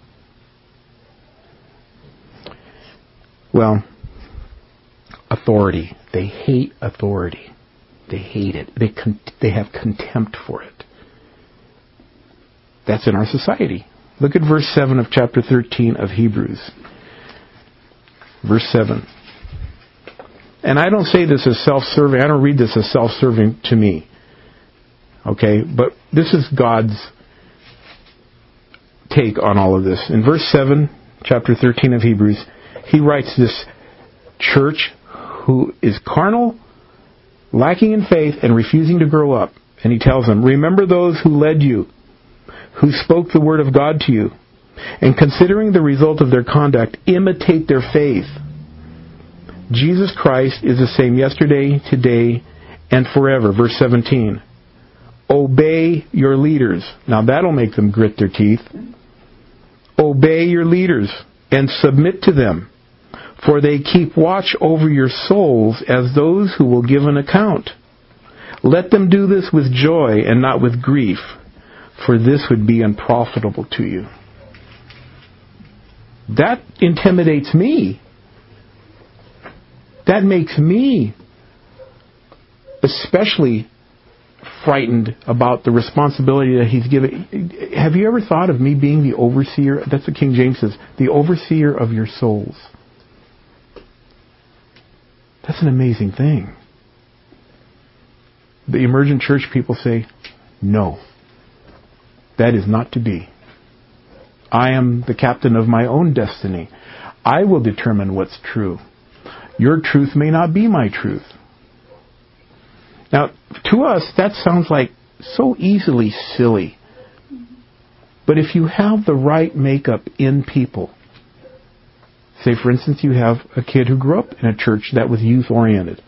Well, authority. They hate authority. They hate it. They have contempt for it. That's in our society. Look at verse 7 of chapter 13 of Hebrews. Verse 7. And I don't say this as self-serving. I don't read this as self-serving to me. Okay? But this is God's take on all of this. In verse 7, chapter 13 of Hebrews, he writes this church who is carnal, lacking in faith, and refusing to grow up. And he tells them, remember those who led you, who spoke the word of God to you, and considering the result of their conduct, imitate their faith. Jesus Christ is the same yesterday, today, and forever. Verse 17. Obey your leaders. Now that'll make them grit their teeth. Obey your leaders and submit to them, for they keep watch over your souls as those who will give an account. Let them do this with joy and not with grief, for this would be unprofitable to you. That intimidates me. That makes me especially frightened about the responsibility that he's given. Have you ever thought of me being the overseer? That's what King James says, the overseer of your souls. That's an amazing thing. The emergent church people say, no, that is not to be. I am the captain of my own destiny. I will determine what's true. Your truth may not be my truth. Now, to us, that sounds like so easily silly. But if you have the right makeup in people, say for instance you have a kid who grew up in a church that was youth-oriented,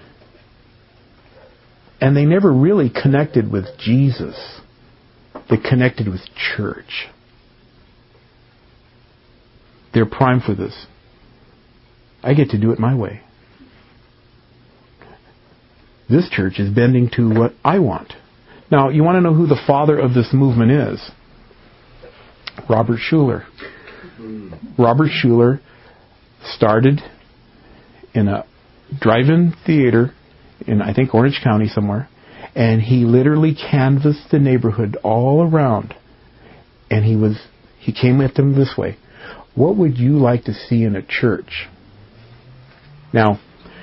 and they never really connected with Jesus. They connected with church. They're primed for this. I get to do it my way. This church is bending to what I want. Now, you want to know who the father of this movement is? Robert Schuller. Robert Schuller started in a drive-in theater in, I think, Orange County somewhere, and he literally canvassed the neighborhood all around, and he came at them this way: what would you like to see in a church? Now,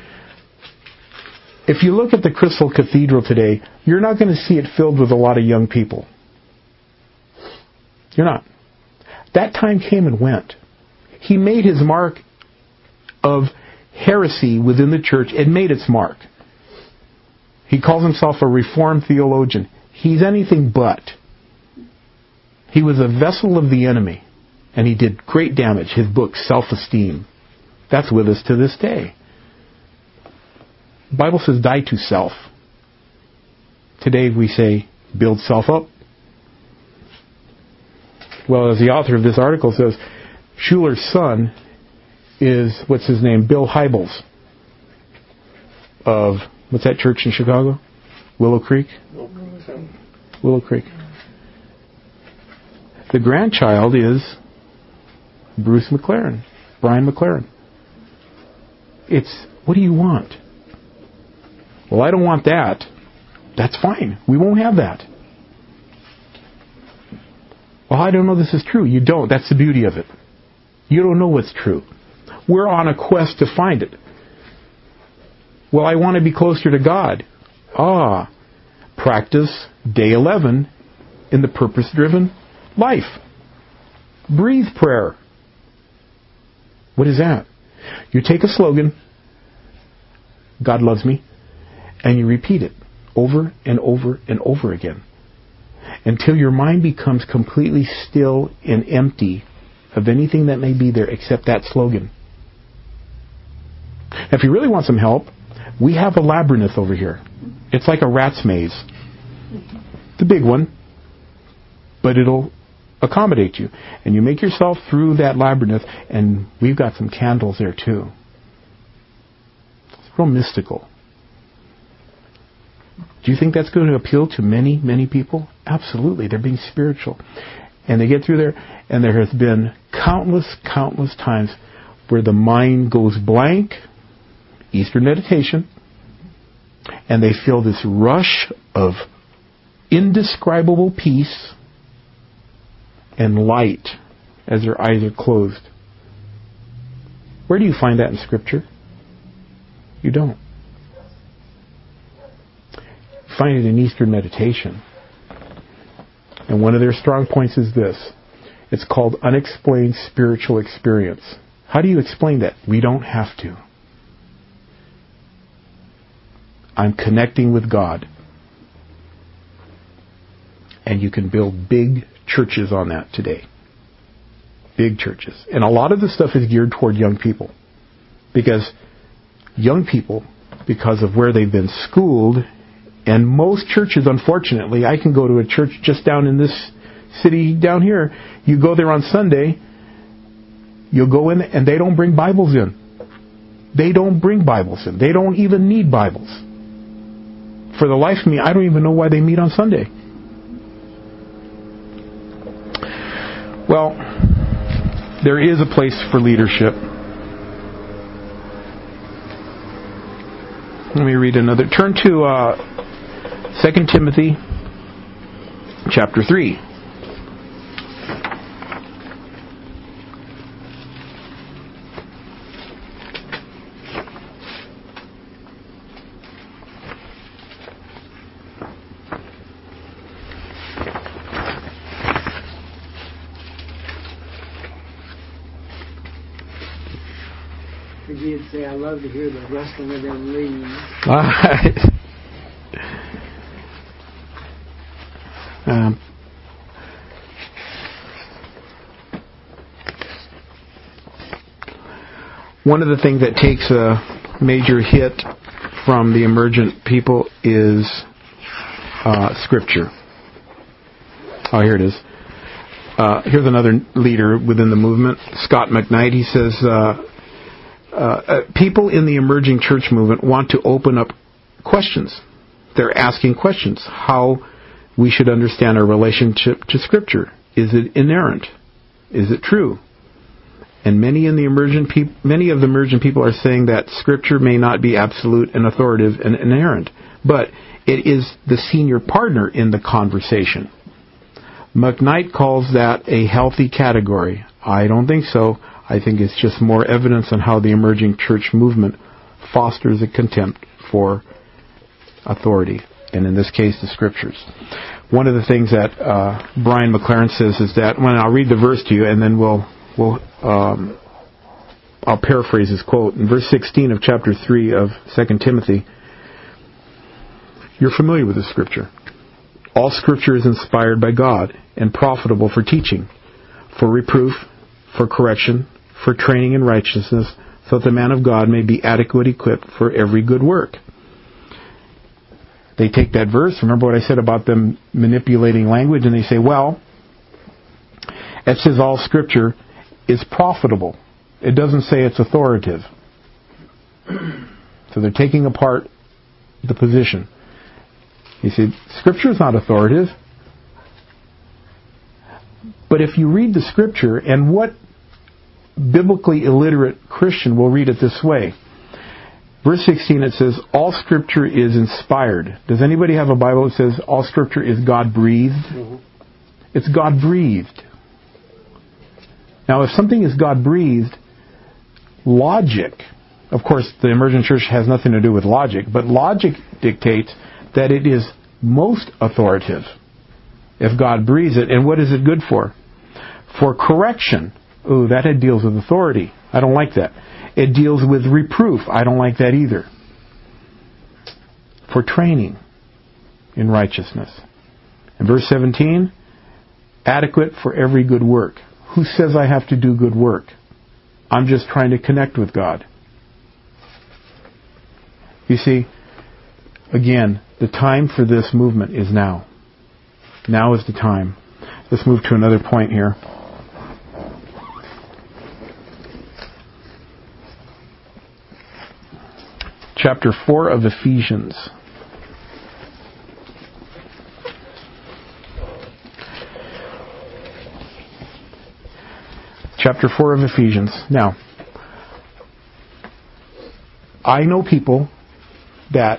if you look at the Crystal Cathedral today, you're not going to see it filled with a lot of young people. You're not. That time came and went. He made his mark of heresy within the church and made its mark. He calls himself a Reformed theologian. He's anything but. He was a vessel of the enemy, and he did great damage. His book, Self-Esteem, that's with us to this day. The Bible says, die to self. Today we say, build self up. Well, as the author of this article says, Schuller's son is, what's his name, Bill Hybels of, what's that church in Chicago? Willow Creek? Willow Creek. The grandchild is Bruce McLaren, Brian McLaren. It's, what do you want? Well, I don't want that. That's fine. We won't have that. Well, I don't know this is true. You don't. That's the beauty of it. You don't know what's true. We're on a quest to find it. Well, I want to be closer to God. Practice day 11 in the purpose-driven life. Breathe prayer. What is that? You take a slogan, God loves me, and you repeat it over and over and over again until your mind becomes completely still and empty of anything that may be there except that slogan. If you really want some help, we have a labyrinth over here. It's like a rat's maze. The big one, but it'll accommodate you. And you make yourself through that labyrinth, and we've got some candles there too. It's real mystical. Do you think that's going to appeal to many, many people? Absolutely. They're being spiritual. And they get through there, and there has been countless times where the mind goes blank, Eastern meditation, and they feel this rush of indescribable peace and light as their eyes are closed. Where do you find that in Scripture? You don't. You find it in Eastern meditation. And one of their strong points is this. It's called unexplained spiritual experience. How do you explain that? We don't have to. I'm connecting with God. And you can build big churches on that today. Big churches. And a lot of the stuff is geared toward young people. Because young people, because of where they've been schooled, and most churches, unfortunately, I can go to a church just down in this city down here. You go there on Sunday, you'll go in, and they don't bring Bibles in. They don't bring Bibles in. They don't even need Bibles. For the life of me, I don't even know why they meet on Sunday. Well, there is a place for leadership. Let me read another. Turn to 2 Timothy chapter 3. You'd say, I love to hear the rustling of them leaves. All right. One of the things that takes a major hit from the emergent people is Scripture. Oh, here it is. Here's another leader within the movement, Scott McKnight. He says, people in the emerging church movement want to open up questions. They're asking questions. How we should understand our relationship to Scripture. Is it inerrant? Is it true? And many of the emergent people are saying that Scripture may not be absolute and authoritative and inerrant, but it is the senior partner in the conversation. McKnight calls that a healthy category. I don't think so. I think it's just more evidence on how the emerging church movement fosters a contempt for authority, and in this case, the Scriptures. One of the things that Brian McLaren says is that, when I'll read the verse to you, and then I'll paraphrase his quote. In verse 16 of chapter 3 of 2 Timothy, you're familiar with the Scripture. All Scripture is inspired by God and profitable for teaching, for reproof, for correction, for training in righteousness, so that the man of God may be adequately equipped for every good work. They take that verse, remember what I said about them manipulating language, and they say, well, it says all Scripture is profitable. It doesn't say it's authoritative. So they're taking apart the position. He said, Scripture is not authoritative. But if you read the Scripture, and what biblically illiterate Christian will read it this way? Verse 16, it says, all Scripture is inspired. Does anybody have a Bible that says all Scripture is God-breathed? Mm-hmm. It's God-breathed. Now, if something is God-breathed, logic, of course, the emergent church has nothing to do with logic, but logic dictates that it is most authoritative if God breathes it. And what is it good for? For correction. Ooh, that deals with authority. I don't like that. It deals with reproof. I don't like that either. For training in righteousness. In verse 17, adequate for every good work. Who says I have to do good work? I'm just trying to connect with God. You see, again, the time for this movement is now. Now is the time. Let's move to another point here. Chapter 4 of Ephesians. Chapter 4 of Ephesians. Now, I know people that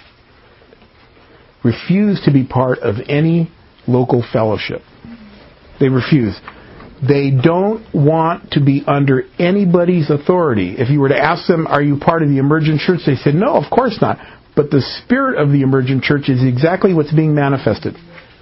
refuse to be part of any local fellowship. They refuse. They don't want to be under anybody's authority. If you were to ask them, are you part of the emergent church? They said, no, of course not. But the spirit of the emergent church is exactly what's being manifested.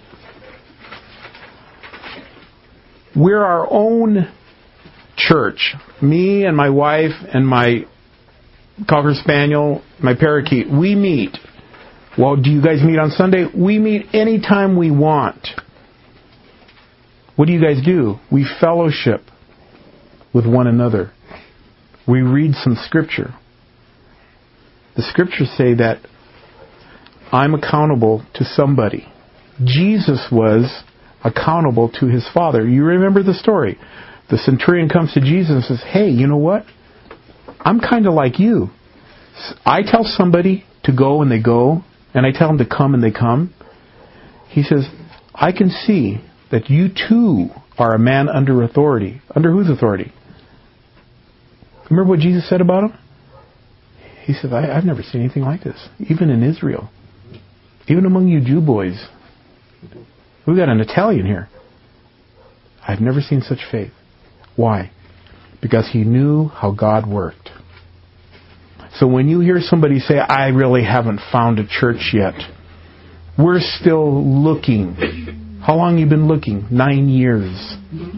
We're our own church. Me and my wife and my Cocker Spaniel, my parakeet, we meet. Well, do you guys meet on Sunday? We meet anytime we want. What do you guys do? We fellowship with one another. We read some Scripture. The Scriptures say that I'm accountable to somebody. Jesus was accountable to his Father. You remember the story. The centurion comes to Jesus and says, hey, you know what? I'm kind of like you. I tell somebody to go and they go, and I tell them to come and they come. He says, I can see that you too are a man under authority. Under whose authority? Remember what Jesus said about him? He said, I've never seen anything like this. Even in Israel. Even among you Jew boys. We've got an Italian here. I've never seen such faith. Why? Because he knew how God worked. So when you hear somebody say, I really haven't found a church yet, we're still looking. How long have you been looking? 9 years.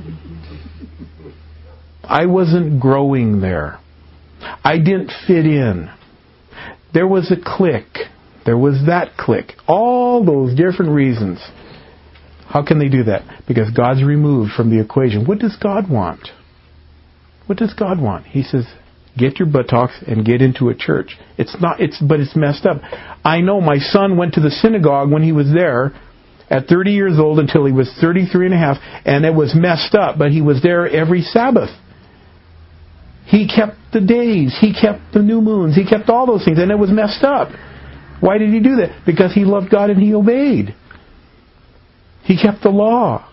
I wasn't growing there. I didn't fit in. There was a clique. There was that clique. All those different reasons. How can they do that? Because God's removed from the equation. What does God want? What does God want? He says, Get your buttocks and get into a church. But it's messed up. I know my son went to the synagogue when he was there at 30 years old until he was 33 and a half, and it was messed up, but he was there every Sabbath. He kept the days, he kept the new moons, he kept all those things, and it was messed up. Why did he do that? Because he loved God and he obeyed. He kept the law.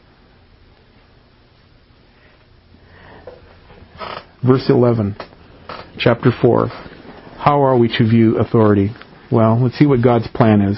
Verse 11, chapter 4. How are we to view authority? Well, let's see what God's plan is.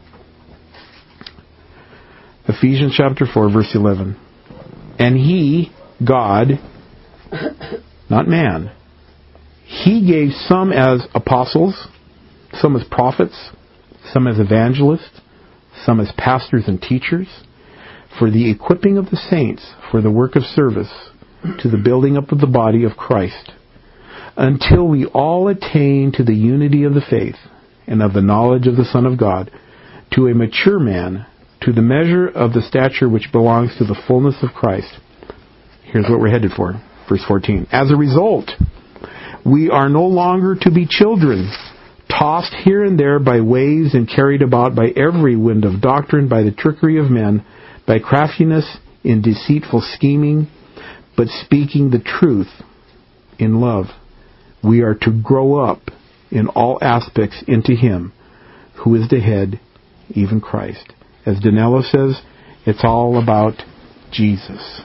Ephesians chapter 4, verse 11. And He, God, not man, He gave some as apostles, some as prophets, some as evangelists, some as pastors and teachers, for the equipping of the saints, for the work of service, to the building up of the body of Christ, until we all attain to the unity of the faith and of the knowledge of the Son of God, to a mature man, to the measure of the stature which belongs to the fullness of Christ. Here's what we're headed for. Verse 14. As a result, we are no longer to be children, tossed here and there by waves and carried about by every wind of doctrine, by the trickery of men, by craftiness in deceitful scheming, but speaking the truth in love. We are to grow up in all aspects into Him who is the head, even Christ. As Danello says, it's all about Jesus.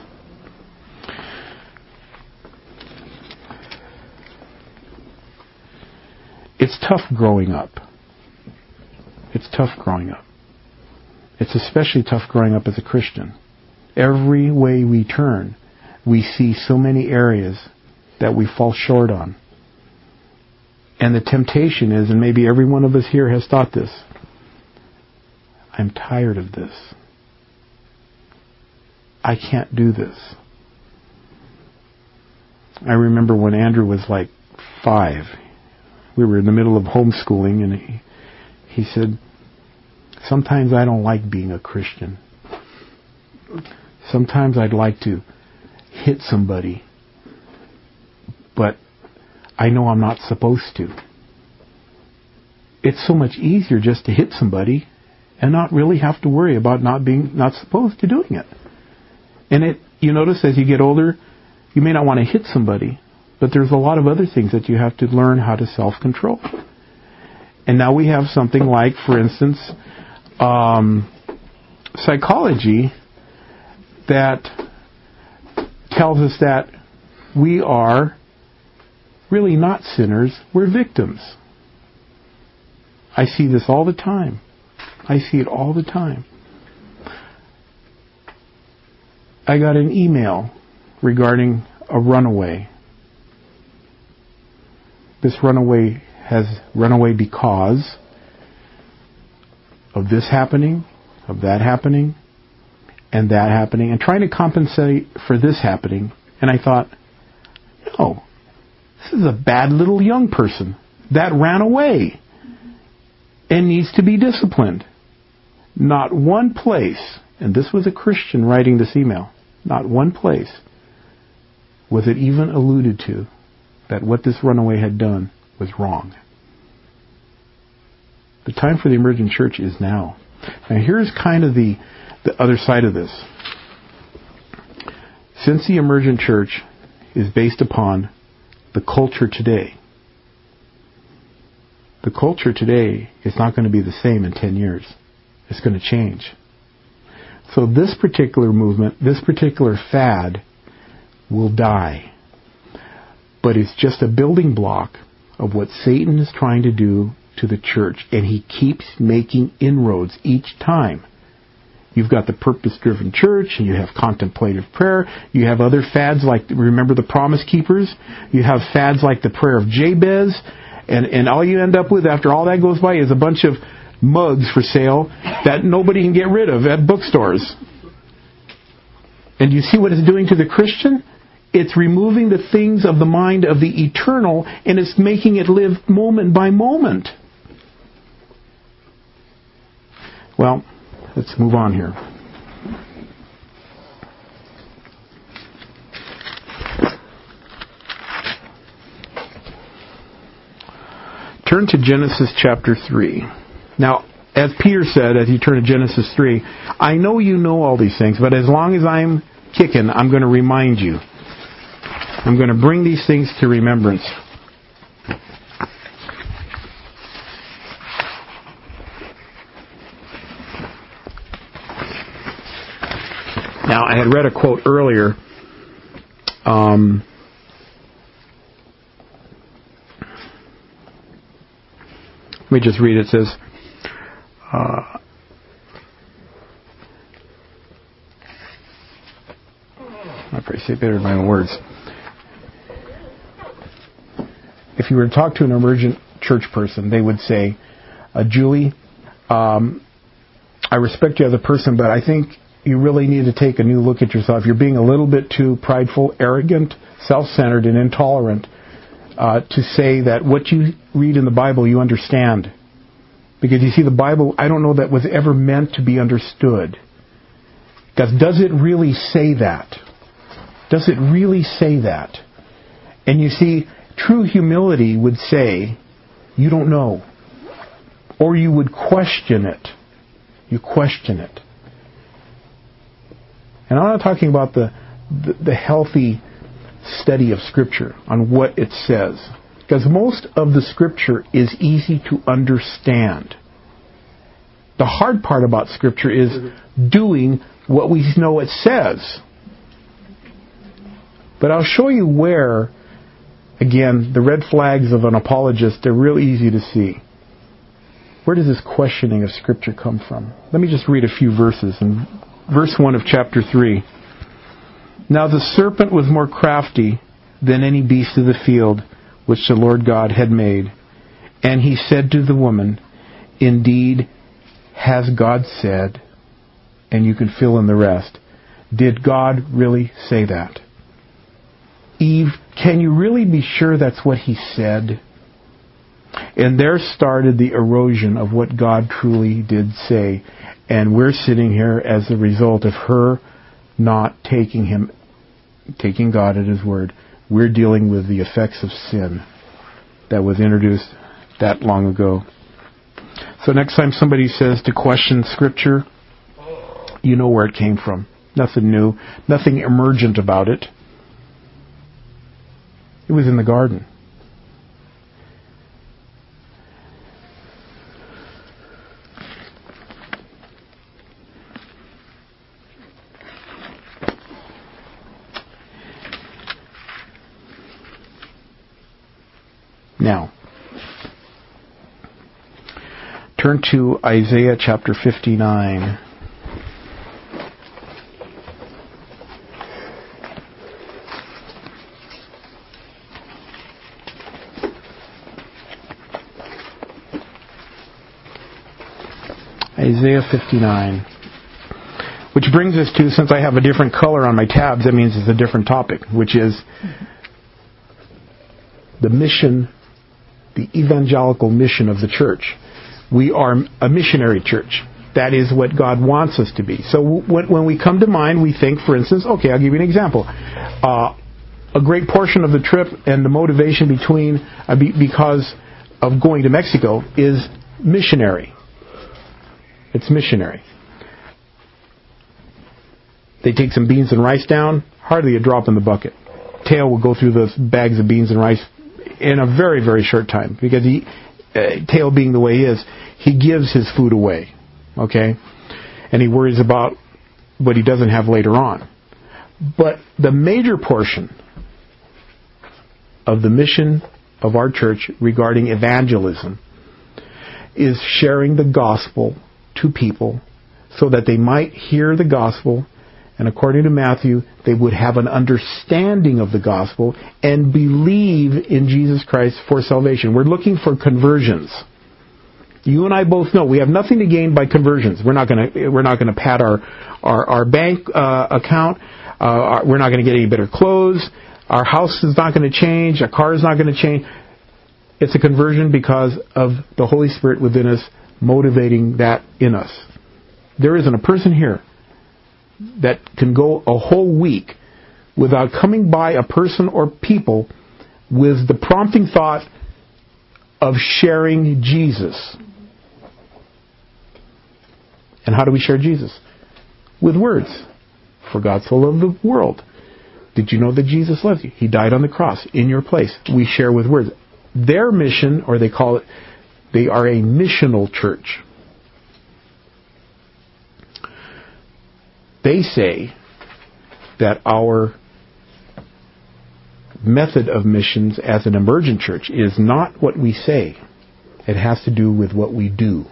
It's tough growing up. It's tough growing up. It's especially tough growing up as a Christian. Every way we turn, we see so many areas that we fall short on. And the temptation is, and maybe every one of us here has thought this, I'm tired of this. I can't do this. I remember when Andrew was like 5, we were in the middle of homeschooling, and he said, sometimes I don't like being a Christian. Sometimes I'd like to hit somebody, but I know I'm not supposed to. It's so much easier just to hit somebody and not really have to worry about not supposed to doing it. And you notice as you get older, you may not want to hit somebody, but there's a lot of other things that you have to learn how to self-control. And now we have something like, for instance, psychology that tells us that we are really not sinners, we're victims. I see this all the time. I see it all the time. I got an email regarding a runaway. This runaway has run away because of this happening, of that happening, and that happening, and trying to compensate for this happening. And I thought, no, this is a bad little young person that ran away and needs to be disciplined. Not one place, and this was a Christian writing this email, not one place was it even alluded to that what this runaway had done was wrong. The time for the emergent church is now. Now here's kind of the other side of this. Since the emergent church is based upon the culture today, the culture today is not going to be the same in 10 years. It's going to change. So this particular movement, this particular fad will die. But it's just a building block of what Satan is trying to do to the church. And he keeps making inroads each time. You've got the purpose-driven church, and you have contemplative prayer. You have other fads like, remember the Promise Keepers? You have fads like the prayer of Jabez. And all you end up with after all that goes by is a bunch of mugs for sale that nobody can get rid of at bookstores. And you see what it's doing to the Christian? It's removing the things of the mind of the eternal, and it's making it live moment by moment. Well, let's move on here. turn to Genesis chapter 3. Now, as Peter said, as he turned to Genesis 3, I know you know all these things, but as long as I'm kicking, I'm going to remind you. I'm going to bring these things to remembrance. Now, I had read a quote earlier. Let me just read it. It says, I probably say it better in my own words. If you were to talk to an emergent church person, they would say, Julie, I respect you as a person, but I think you really need to take a new look at yourself. You're being a little bit too prideful, arrogant, self-centered, and intolerant to say that what you read in the Bible you understand. Because you see, the Bible, I don't know that was ever meant to be understood. Because does it really say that? Does it really say that? And you see, true humility would say, you don't know. Or you would question it. You question it. And I'm not talking about the healthy study of Scripture on what it says. Because most of the Scripture is easy to understand. The hard part about Scripture is doing what we know it says. But I'll show you where, again, the red flags of an apologist, they're real easy to see. Where does this questioning of Scripture come from? Let me just read a few verses. In verse 1 of chapter 3. Now the serpent was more crafty than any beast of the field which the Lord God had made. And he said to the woman, indeed, has God said, and you can fill in the rest. Did God really say that? Eve, can you really be sure that's what he said? And there started the erosion of what God truly did say. And we're sitting here as a result of her not taking God at his word. We're dealing with the effects of sin that was introduced that long ago. So next time somebody says to question Scripture, you know where it came from. Nothing new, nothing emergent about it. It was in the garden. Now, turn to Isaiah chapter 59. Isaiah 59. Which brings us to, since I have a different color on my tabs, that means it's a different topic, which is the mission, the evangelical mission of the church. We are a missionary church. That is what God wants us to be. So when we come to mind, we think, for instance, okay, I'll give you an example. A great portion of the trip and the motivation because of going to Mexico is missionary. It's missionary. They take some beans and rice down, hardly a drop in the bucket. Tail will go through those bags of beans and rice in a very, very short time. Because Tail being the way he is, he gives his food away. Okay? And he worries about what he doesn't have later on. But the major portion of the mission of our church regarding evangelism is sharing the gospel to people so that they might hear the gospel, and according to Matthew, they would have an understanding of the gospel and believe in Jesus Christ for salvation. We're looking for conversions. You and I both know we have nothing to gain by conversions. We're not going to pad our bank account. We're not going to get any better clothes. Our house is not going to change. Our car is not going to change. It's a conversion because of the Holy Spirit within us motivating that in us. There isn't a person here that can go a whole week without coming by a person or people with the prompting thought of sharing Jesus. And how do we share Jesus? With words. For God so loved the world. Did you know that Jesus loves you? He died on the cross in your place. We share with words. Their mission, or they call it, they are a missional church. They say that our method of missions as an emergent church is not what we say. It has to do with what we do.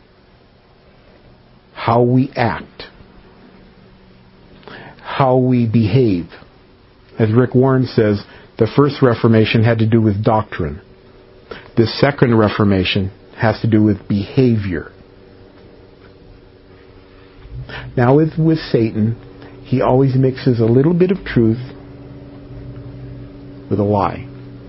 How we act. How we behave. As Rick Warren says, the first Reformation had to do with doctrine. The second Reformation has to do with behavior. Now with Satan, he always mixes a little bit of truth with a lie.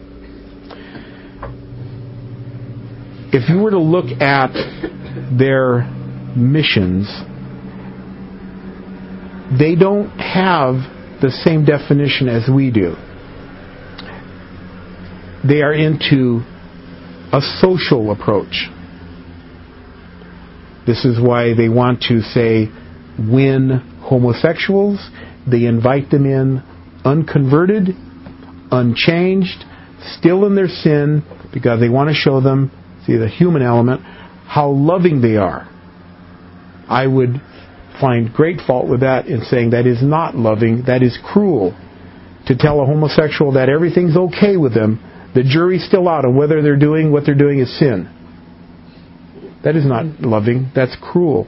If you were to look at their missions, they don't have the same definition as we do. They are into a social approach. This is why they want to, say, win homosexuals. They invite them in unconverted, unchanged, still in their sin, because they want to show them, see the human element, how loving they are. I would find great fault with that in saying that is not loving, that is cruel. To tell a homosexual that everything's okay with them, the jury's still out on whether they're doing what they're doing is sin. That is not loving, that's cruel.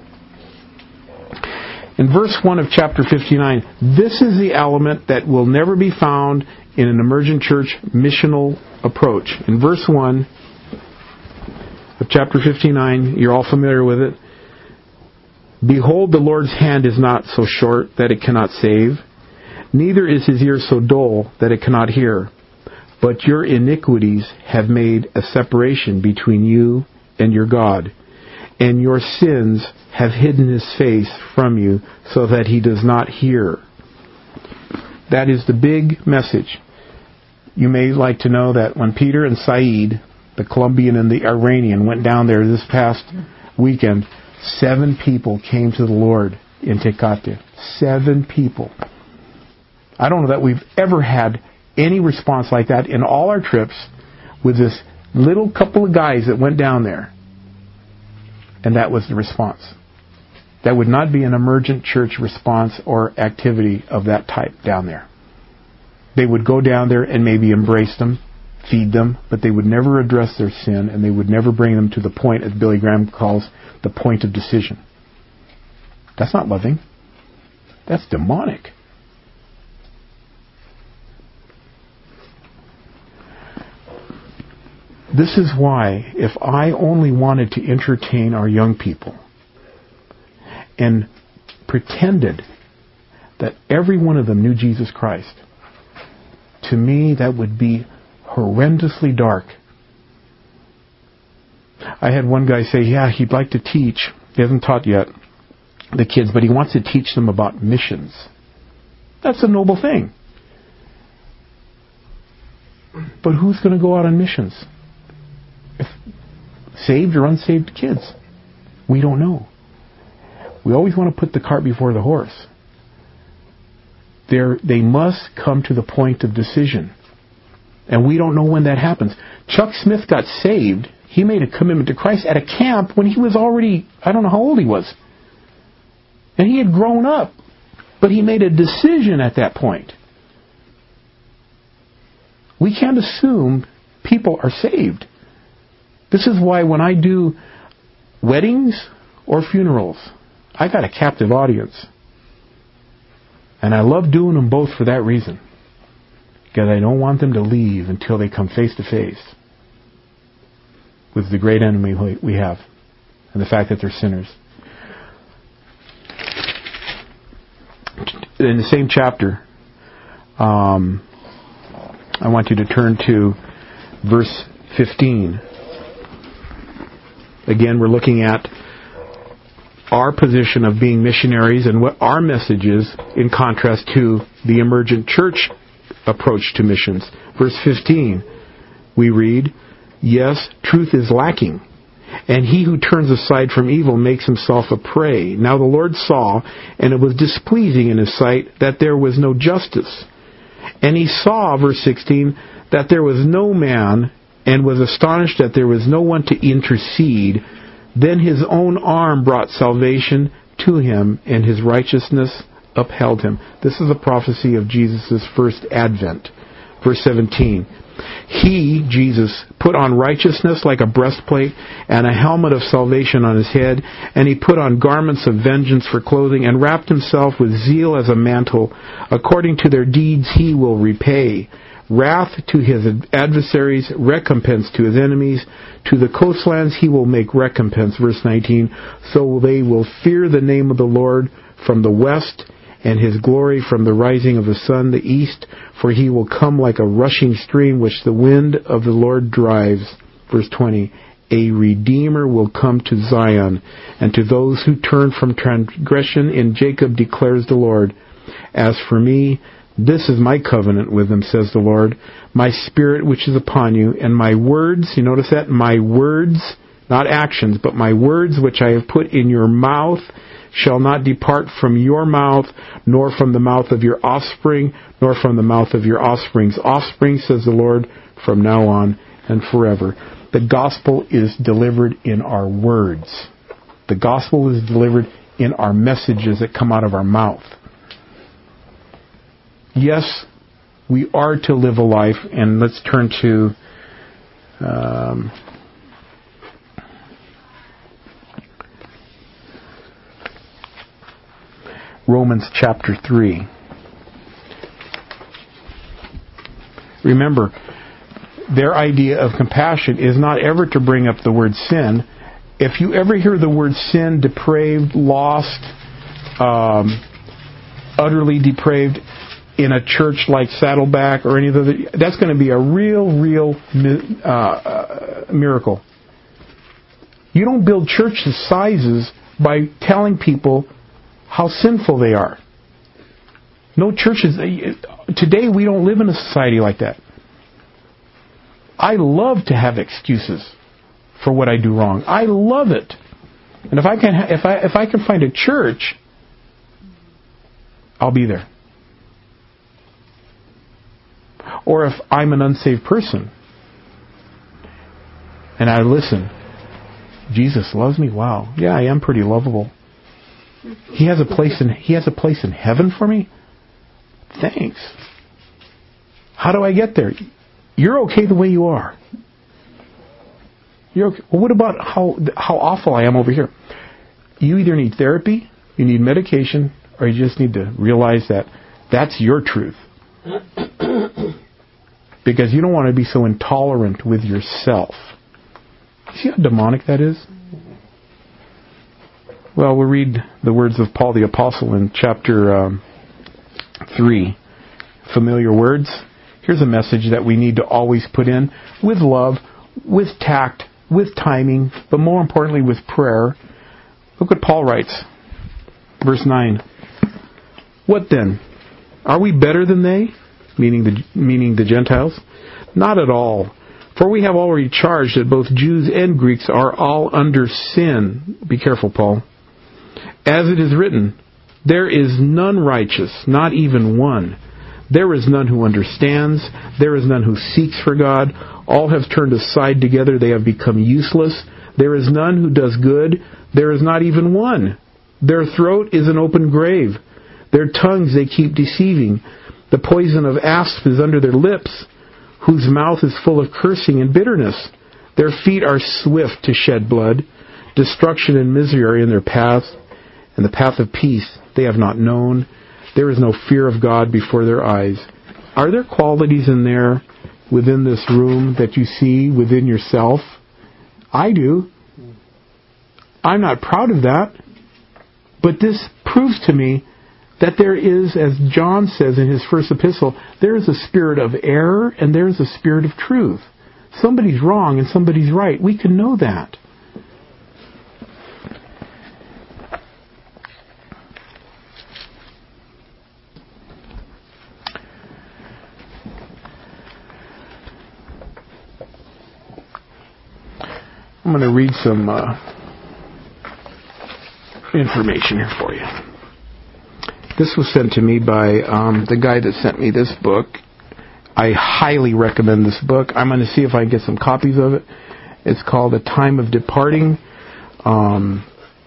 In verse 1 of chapter 59, this is the element that will never be found in an emergent church missional approach. In verse 1 of chapter 59, you're all familiar with it. Behold, the Lord's hand is not so short that it cannot save, neither is his ear so dull that it cannot hear. But your iniquities have made a separation between you and your God, and your sins have hidden his face from you so that he does not hear. That is the big message. You may like to know that when Peter and Saeed, the Colombian and the Iranian, went down there this past weekend, 7 people came to the Lord in Tecate. 7 people. I don't know that we've ever had any response like that in all our trips with this little couple of guys that went down there. And that was the response. That would not be an emergent church response or activity of that type down there. They would go down there and maybe embrace them, feed them, but they would never address their sin, and they would never bring them to the point, as Billy Graham calls, the point of decision. That's not loving. That's demonic. This is why, if I only wanted to entertain our young people and pretended that every one of them knew Jesus Christ, to me that would be horrendously dark. I had one guy say, yeah, he'd like to teach. He hasn't taught yet the kids, but he wants to teach them about missions. That's a noble thing. But who's going to go out on missions? If saved or unsaved kids? We don't know. We always want to put the cart before the horse. They must come to the point of decision. And we don't know when that happens. Chuck Smith got saved. He made a commitment to Christ at a camp when he was already, I don't know how old he was. And he had grown up. But he made a decision at that point. We can't assume people are saved. This is why when I do weddings or funerals, I got a captive audience. And I love doing them both for that reason. Because I don't want them to leave until they come face to face with the great enemy we have and the fact that they're sinners. In the same chapter, I want you to turn to verse 15. Again, we're looking at our position of being missionaries and what our message is in contrast to the emergent church approach to missions. Verse 15, we read, Yes, truth is lacking. And he who turns aside from evil makes himself a prey. Now the Lord saw, and it was displeasing in his sight, that there was no justice. And he saw, verse 16, that there was no man, and was astonished that there was no one to intercede. Then his own arm brought salvation to him, and his righteousness upheld him. This is a prophecy of Jesus' first advent. Verse 17. He, Jesus, put on righteousness like a breastplate, and a helmet of salvation on his head, and he put on garments of vengeance for clothing, and wrapped himself with zeal as a mantle. According to their deeds he will repay. Wrath to his adversaries, recompense to his enemies. To the coastlands he will make recompense. Verse 19. So they will fear the name of the Lord from the west, and his glory from the rising of the sun, the east. For he will come like a rushing stream which the wind of the Lord drives. Verse 20. A Redeemer will come to Zion, and to those who turn from transgression in Jacob, declares the Lord. As for me, this is my covenant with them, says the Lord. My spirit which is upon you, and my words, you notice that? My words, not actions, but my words which I have put in your mouth shall not depart from your mouth, nor from the mouth of your offspring, nor from the mouth of your offspring's offspring, says the Lord, from now on and forever. The gospel is delivered in our words. The gospel is delivered in our messages that come out of our mouth. Yes, we are to live a life, and let's turn to Romans chapter 3. Remember, their idea of compassion is not ever to bring up the word sin. If you ever hear the word sin, depraved, lost, utterly depraved, in a church like Saddleback or any other, that's going to be a real miracle. You don't build church sizes by telling people how sinful they are. No churches. Today we don't live in a society like that. I love to have excuses for what I do wrong. I love it. And if I can find a church, I'll be there. Or if I'm an unsaved person and I listen, Jesus loves me. Wow, yeah, I am pretty lovable. He has a place in heaven for me. Thanks. How do I get there? You're okay the way you are. You're okay. Well, what about how awful I am over here? You either need therapy, you need medication, or you just need to realize that that's your truth. Because you don't want to be so intolerant with yourself. See how demonic that is? Well, we'll read the words of Paul the Apostle in chapter 3. Familiar words. Here's a message that we need to always put in with love, with tact, with timing, but more importantly with prayer. Look what Paul writes. Verse 9. What then? Are we better than they? Meaning the Gentiles? Not at all. For we have already charged that both Jews and Greeks are all under sin. Be careful, Paul. As it is written, there is none righteous, not even one. There is none who understands. There is none who seeks for God. All have turned aside together. They have become useless. There is none who does good. There is not even one. Their throat is an open grave. Their tongues they keep deceiving. The poison of asps is under their lips, whose mouth is full of cursing and bitterness. Their feet are swift to shed blood. Destruction and misery are in their path, and the path of peace they have not known. There is no fear of God before their eyes. Are there qualities in there within this room that you see within yourself? I do. I'm not proud of that. But this proves to me that there is, as John says in his first epistle, there is a spirit of error and there is a spirit of truth. Somebody's wrong and somebody's right. We can know that. I'm going to read some information here for you. This was sent to me by the guy that sent me this book. I highly recommend this book. I'm going to see if I can get some copies of it. It's called A Time of Departing. I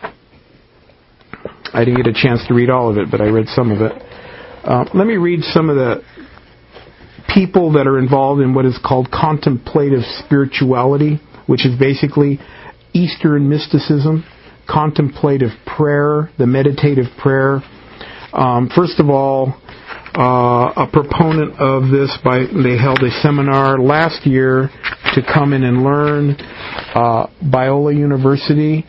didn't get a chance to read all of it, but I read some of it. Let me read some of the people that are involved in what is called contemplative spirituality, which is basically Eastern mysticism, contemplative prayer, the meditative prayer. First of all, a proponent of this, they held a seminar last year to come in and learn. Biola University,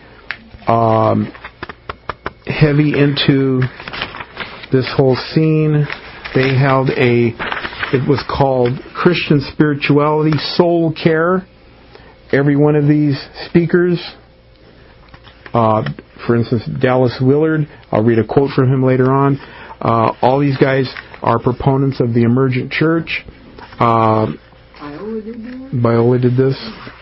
heavy into this whole scene. They held it was called Christian Spirituality, Soul Care. Every one of these speakers, for instance, Dallas Willard, I'll read a quote from him later on. All these guys are proponents of the emergent church. Biola did this.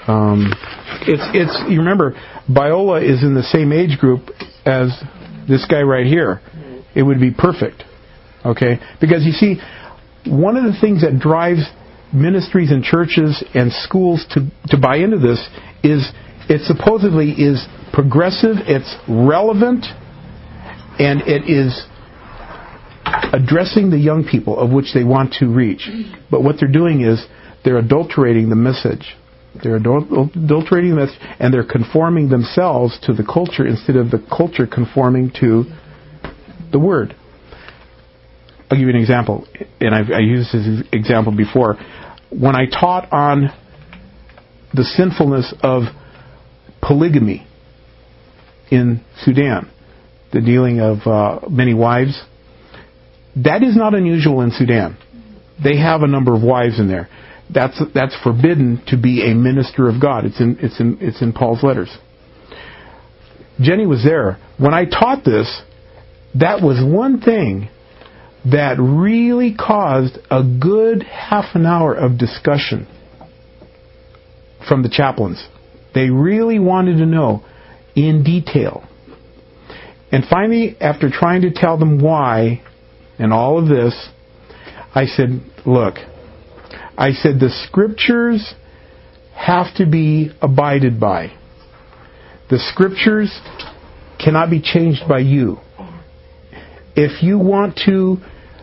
You remember, Biola is in the same age group as this guy right here. It would be perfect. Okay? Because you see, one of the things that drives ministries and churches and schools to buy into this is it supposedly is progressive, it's relevant, and it is addressing the young people of which they want to reach. But what they're doing is they're adulterating the message. They're adulterating the message, and they're conforming themselves to the culture instead of the culture conforming to the Word. I'll give you an example, and I used this example before. When I taught on the sinfulness of polygamy in Sudan, the dealing of many wives, that is not unusual in Sudan. They have a number of wives in there. That's forbidden to be a minister of God. It's in Paul's letters. Jenny was there. When I taught this, that was one thing that really caused a good half an hour of discussion from the chaplains. They really wanted to know in detail. And finally, after trying to tell them why and all of this, I said, look, the Scriptures have to be abided by. The Scriptures cannot be changed by you. If you want to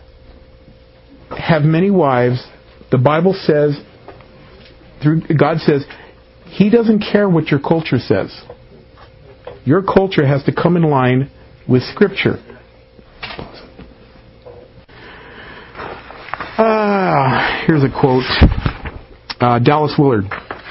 have many wives, the Bible says, God says, He doesn't care what your culture says. Your culture has to come in line with Scripture. Here's a quote. Dallas Willard.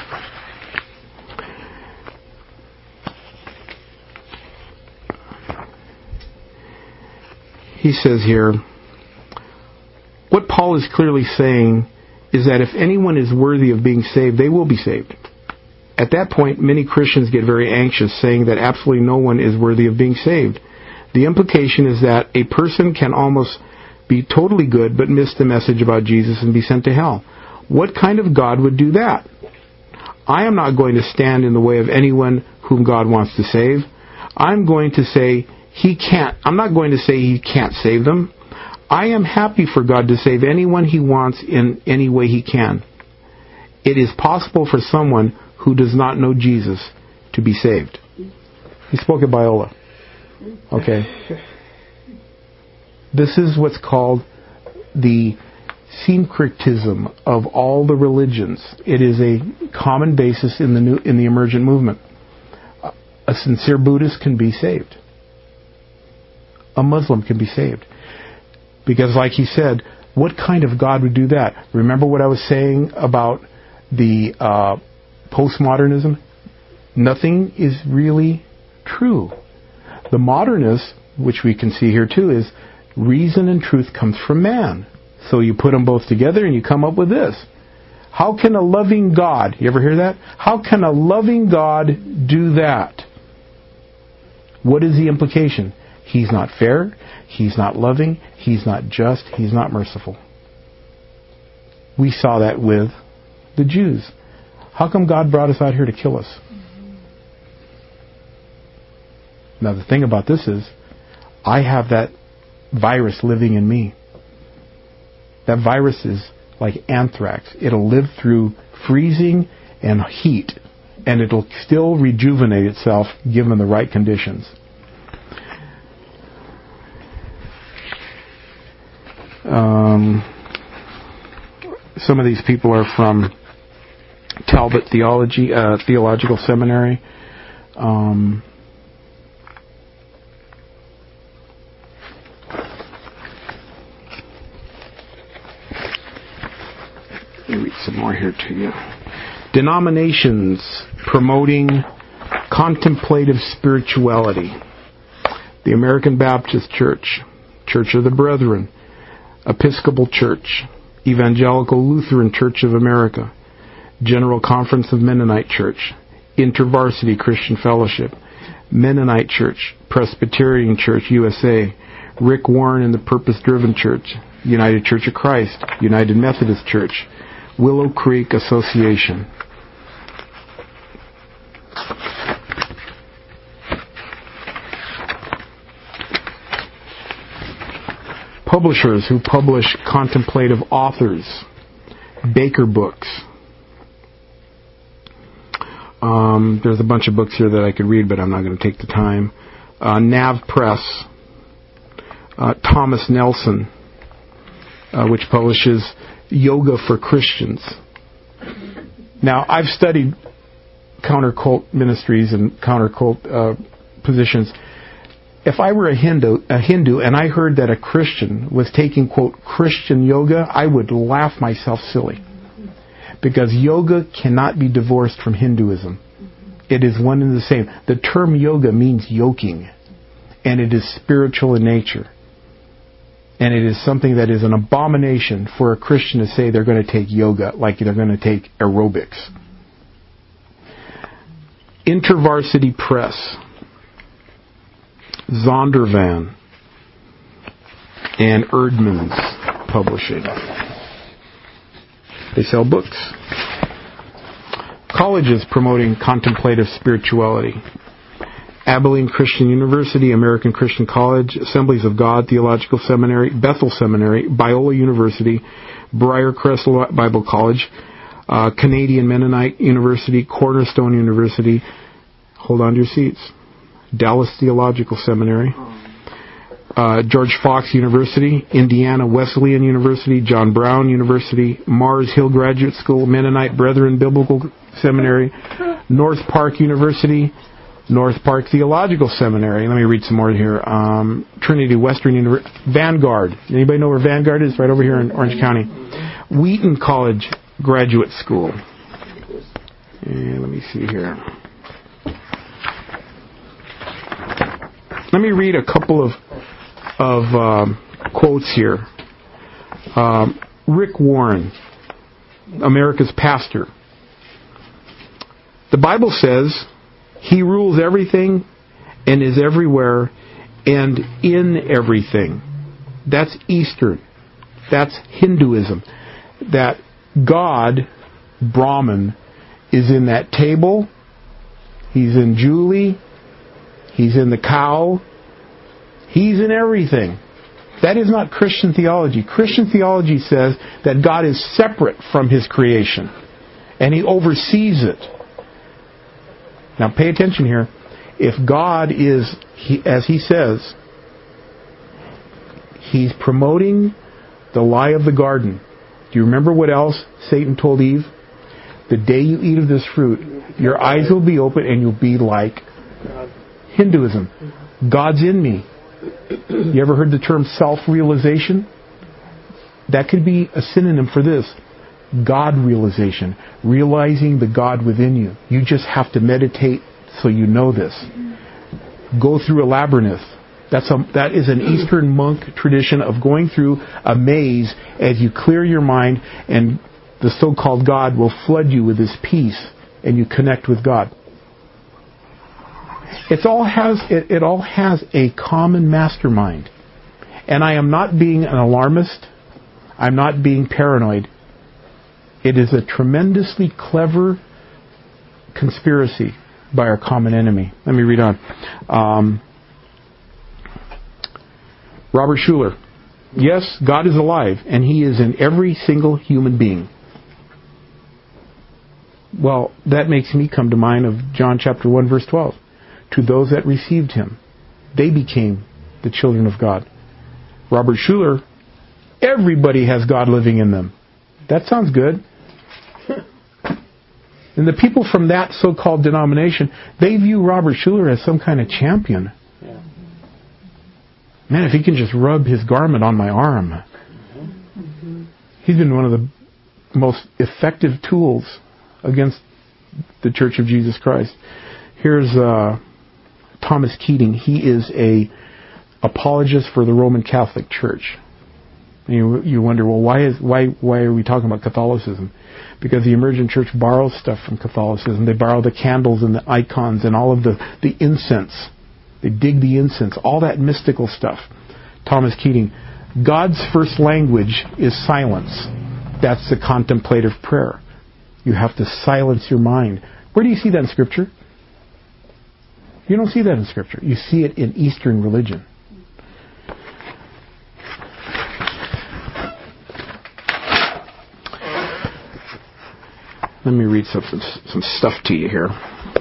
He says here, what Paul is clearly saying is that if anyone is worthy of being saved, they will be saved. At that point, many Christians get very anxious, saying that absolutely no one is worthy of being saved. The implication is that a person can almost be totally good but miss the message about Jesus and be sent to hell. What kind of God would do that? I am not going to stand in the way of anyone whom God wants to save. I'm going to say He can't. I'm not going to say He can't save them. I am happy for God to save anyone He wants in any way He can. It is possible for someone who does not know Jesus to be saved. He spoke at Biola. Okay. This is what's called the syncretism of all the religions. It is a common basis in the emergent movement. A sincere Buddhist can be saved. A Muslim can be saved. Because like he said, what kind of God would do that? Remember what I was saying about the postmodernism? Nothing is really true. The modernist, which we can see here too, is reason and truth comes from man. So you put them both together and you come up with this. How can a loving God, you ever hear that? How can a loving God do that? What is the implication? He's not fair, He's not loving, He's not just, He's not merciful. We saw that with the Jews. How come God brought us out here to kill us? Now the thing about this is, I have that virus living in me. That virus is like anthrax. It'll live through freezing and heat, and it'll still rejuvenate itself given the right conditions. Some of these people are from Talbot Theological Seminary. Let me read some more here to you. Denominations promoting contemplative spirituality. The American Baptist Church, Church of the Brethren, Episcopal Church, Evangelical Lutheran Church of America, General Conference of Mennonite Church, InterVarsity Christian Fellowship, Mennonite Church, Presbyterian Church USA, Rick Warren and the Purpose Driven Church, United Church of Christ, United Methodist Church, Willow Creek Association. Publishers who publish contemplative authors, Baker Books. There's a bunch of books here that I could read, but I'm not going to take the time. Nav Press, Thomas Nelson, which publishes Yoga for Christians. Now, I've studied counter-cult ministries and counter-cult positions. If I were a Hindu and I heard that a Christian was taking, quote, Christian yoga, I would laugh myself silly. Because yoga cannot be divorced from Hinduism. It is one and the same. The term yoga means yoking. And it is spiritual in nature. And it is something that is an abomination for a Christian to say they're going to take yoga like they're going to take aerobics. InterVarsity Press, Zondervan, and Erdman's Publishing. They sell books. Colleges promoting contemplative spirituality. Abilene Christian University, American Christian College, Assemblies of God Theological Seminary, Bethel Seminary, Biola University, Briarcrest Bible College, Canadian Mennonite University, Cornerstone University, hold on to your seats, Dallas Theological Seminary, George Fox University, Indiana Wesleyan University, John Brown University, Mars Hill Graduate School, Mennonite Brethren Biblical Seminary, North Park University, North Park Theological Seminary. Let me read some more here. Trinity Western University, Vanguard. Anybody know where Vanguard is? Right over here in Orange County. Wheaton College Graduate School. And let me see here. Let me read a couple of quotes here. Rick Warren, America's pastor. The Bible says He rules everything and is everywhere and in everything. That's Eastern. That's Hinduism. That God, Brahman, is in that table. He's in Julie. He's in the cow. He's in everything. That is not Christian theology. Christian theology says that God is separate from His creation and He oversees it. Now pay attention here. If God is, as He says, He's promoting the lie of the garden. Do you remember what else Satan told Eve? The day you eat of this fruit, your eyes will be open and you'll be like Hinduism. God's in me. You ever heard the term self-realization? That could be a synonym for this. God realization. Realizing the God within you. You just have to meditate so you know this. Go through a labyrinth. That is an Eastern monk tradition of going through a maze as you clear your mind, and the so-called God will flood you with His peace and you connect with God. It all has a common mastermind. And I am not being an alarmist. I'm not being paranoid. It is a tremendously clever conspiracy by our common enemy. Let me read on. Robert Schuller. Yes, God is alive, and He is in every single human being. Well, that makes me come to mind of John chapter 1, verse 12. To those that received Him, they became the children of God. Robert Schuller, everybody has God living in them. That sounds good. And the people from that so-called denomination, they view Robert Schuller as some kind of champion. Yeah. Man, if he can just rub his garment on my arm. He's been one of the most effective tools against the Church of Jesus Christ. Here's Thomas Keating. He is a apologist for the Roman Catholic Church. And you wonder, well, why are we talking about Catholicism? Because the emergent church borrows stuff from Catholicism. They borrow the candles and the icons and all of the incense. They dig the incense, all that mystical stuff. Thomas Keating, God's first language is silence. That's the contemplative prayer. You have to silence your mind. Where do you see that in Scripture? You don't see that in Scripture. You see it in Eastern religion. Let me read some stuff to you here.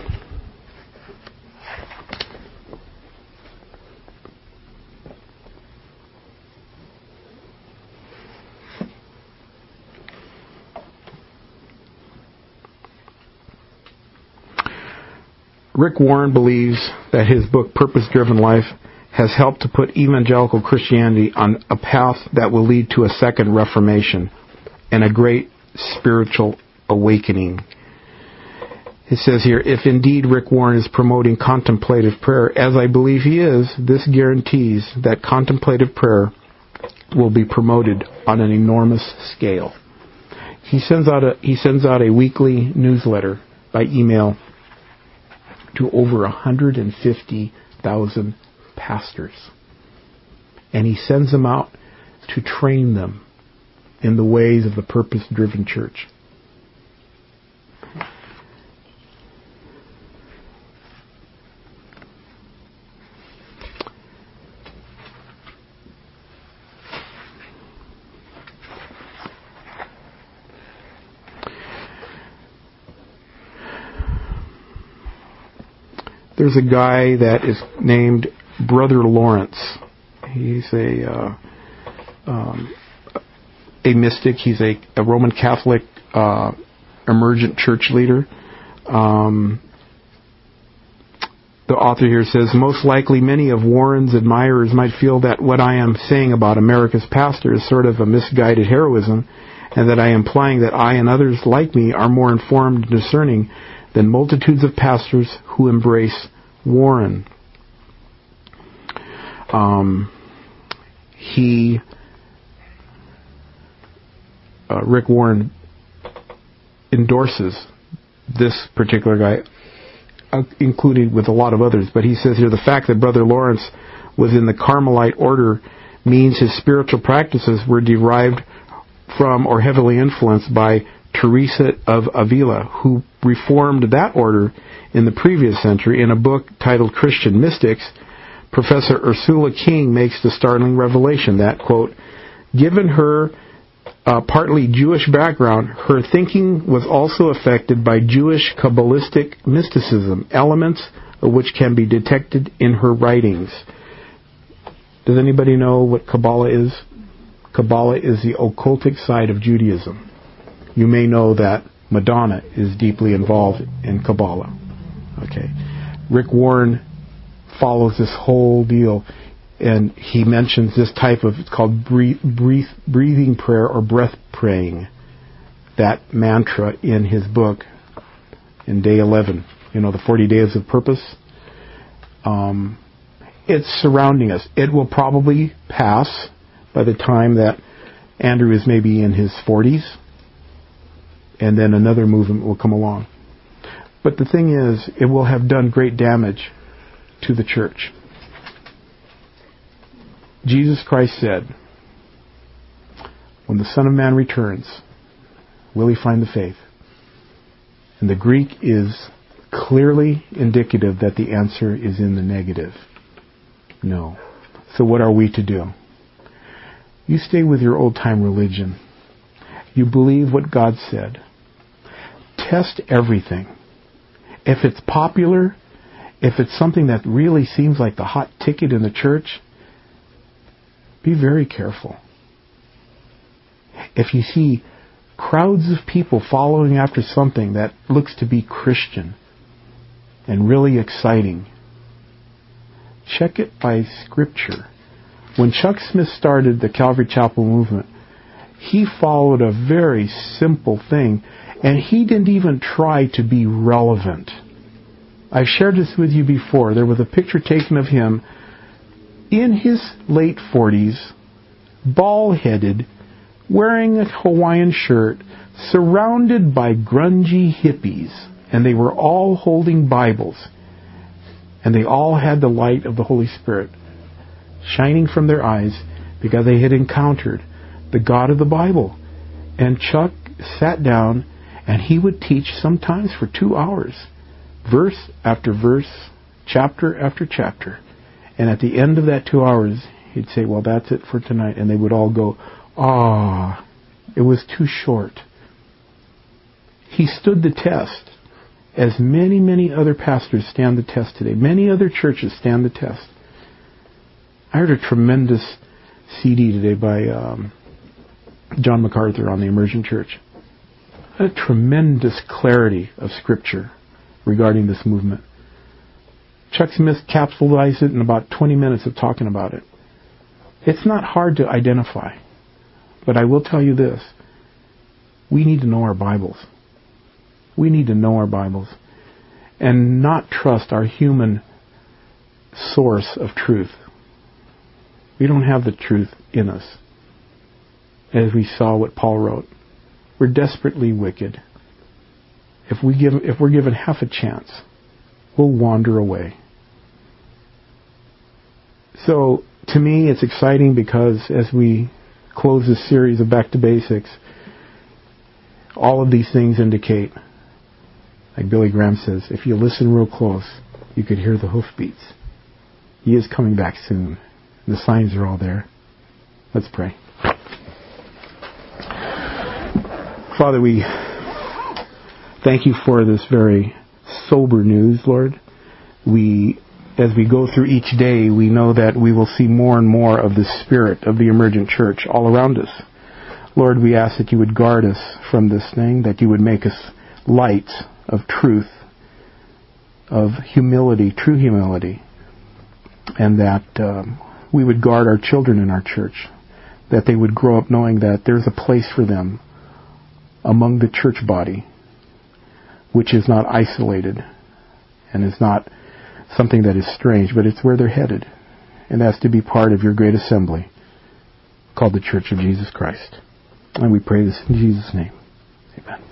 Rick Warren believes that his book, Purpose Driven Life, has helped to put evangelical Christianity on a path that will lead to a second Reformation and a great spiritual awakening. It says here, if indeed Rick Warren is promoting contemplative prayer, as I believe he is, this guarantees that contemplative prayer will be promoted on an enormous scale. He sends out a weekly newsletter by email to over 150,000 pastors. And he sends them out to train them in the ways of the purpose-driven church. There's a guy that is named Brother Lawrence. He's a mystic. He's a Roman Catholic emergent church leader. The author here says, most likely many of Warren's admirers might feel that what I am saying about America's pastor is sort of a misguided heroism, and that I am implying that I and others like me are more informed and discerning than multitudes of pastors who embrace Warren. Rick Warren endorses this particular guy, including with a lot of others. But he says here, the fact that Brother Lawrence was in the Carmelite order means his spiritual practices were derived from or heavily influenced by Teresa of Avila, who reformed that order in the previous century. In a book titled Christian Mystics, Professor Ursula King makes the startling revelation that, quote, given her partly Jewish background, her thinking was also affected by Jewish Kabbalistic mysticism, elements of which can be detected in her writings. Does anybody know what Kabbalah is? Kabbalah is the occultic side of Judaism. You may know that Madonna is deeply involved in Kabbalah. Okay. Rick Warren follows this whole deal, and he mentions this type of, it's called breathing prayer or breath praying, that mantra in his book in day 11. You know, the 40 days of purpose. It's surrounding us. It will probably pass by the time that Andrew is maybe in his 40s. And then another movement will come along. But the thing is, it will have done great damage to the church. Jesus Christ said, when the Son of Man returns, will he find the faith? And the Greek is clearly indicative that the answer is in the negative. No. So what are we to do? You stay with your old-time religion. You believe what God said. Test everything. If it's popular, if it's something that really seems like the hot ticket in the church, be very careful. If you see crowds of people following after something that looks to be Christian and really exciting, check it by Scripture. When Chuck Smith started the Calvary Chapel movement, he followed a very simple thing, and he didn't even try to be relevant. I've shared this with you before. There was a picture taken of him in his late 40s, bald-headed, wearing a Hawaiian shirt, surrounded by grungy hippies, and they were all holding Bibles, and they all had the light of the Holy Spirit shining from their eyes because they had encountered the God of the Bible. And Chuck sat down, and he would teach sometimes for 2 hours, verse after verse, chapter after chapter. And at the end of that 2 hours, he'd say, well, that's it for tonight. And they would all go, ah, it was too short. He stood the test, as many, many other pastors stand the test today. Many other churches stand the test. I heard a tremendous CD today by John MacArthur on the Emergent Church. A tremendous clarity of Scripture regarding this movement. Chuck Smith capsulized it in about 20 minutes of talking about it. It's not hard to identify. But I will tell you this. We need to know our Bibles. We need to know our Bibles. And not trust our human source of truth. We don't have the truth in us. As we saw what Paul wrote. We're desperately wicked. If we're given half a chance, we'll wander away. So, to me, it's exciting because as we close this series of Back to Basics, all of these things indicate, like Billy Graham says, if you listen real close, you could hear the hoofbeats. He is coming back soon. The signs are all there. Let's pray. Father, we thank you for this very sober news, Lord. As we go through each day, we know that we will see more and more of the spirit of the emergent church all around us. Lord, we ask that you would guard us from this thing, that you would make us lights of truth, of humility, true humility, and that we would guard our children in our church, that they would grow up knowing that there's a place for them among the church body, which is not isolated and is not something that is strange, but it's where they're headed. And that's to be part of your great assembly called the Church of Jesus Christ. And we pray this in Jesus' name. Amen.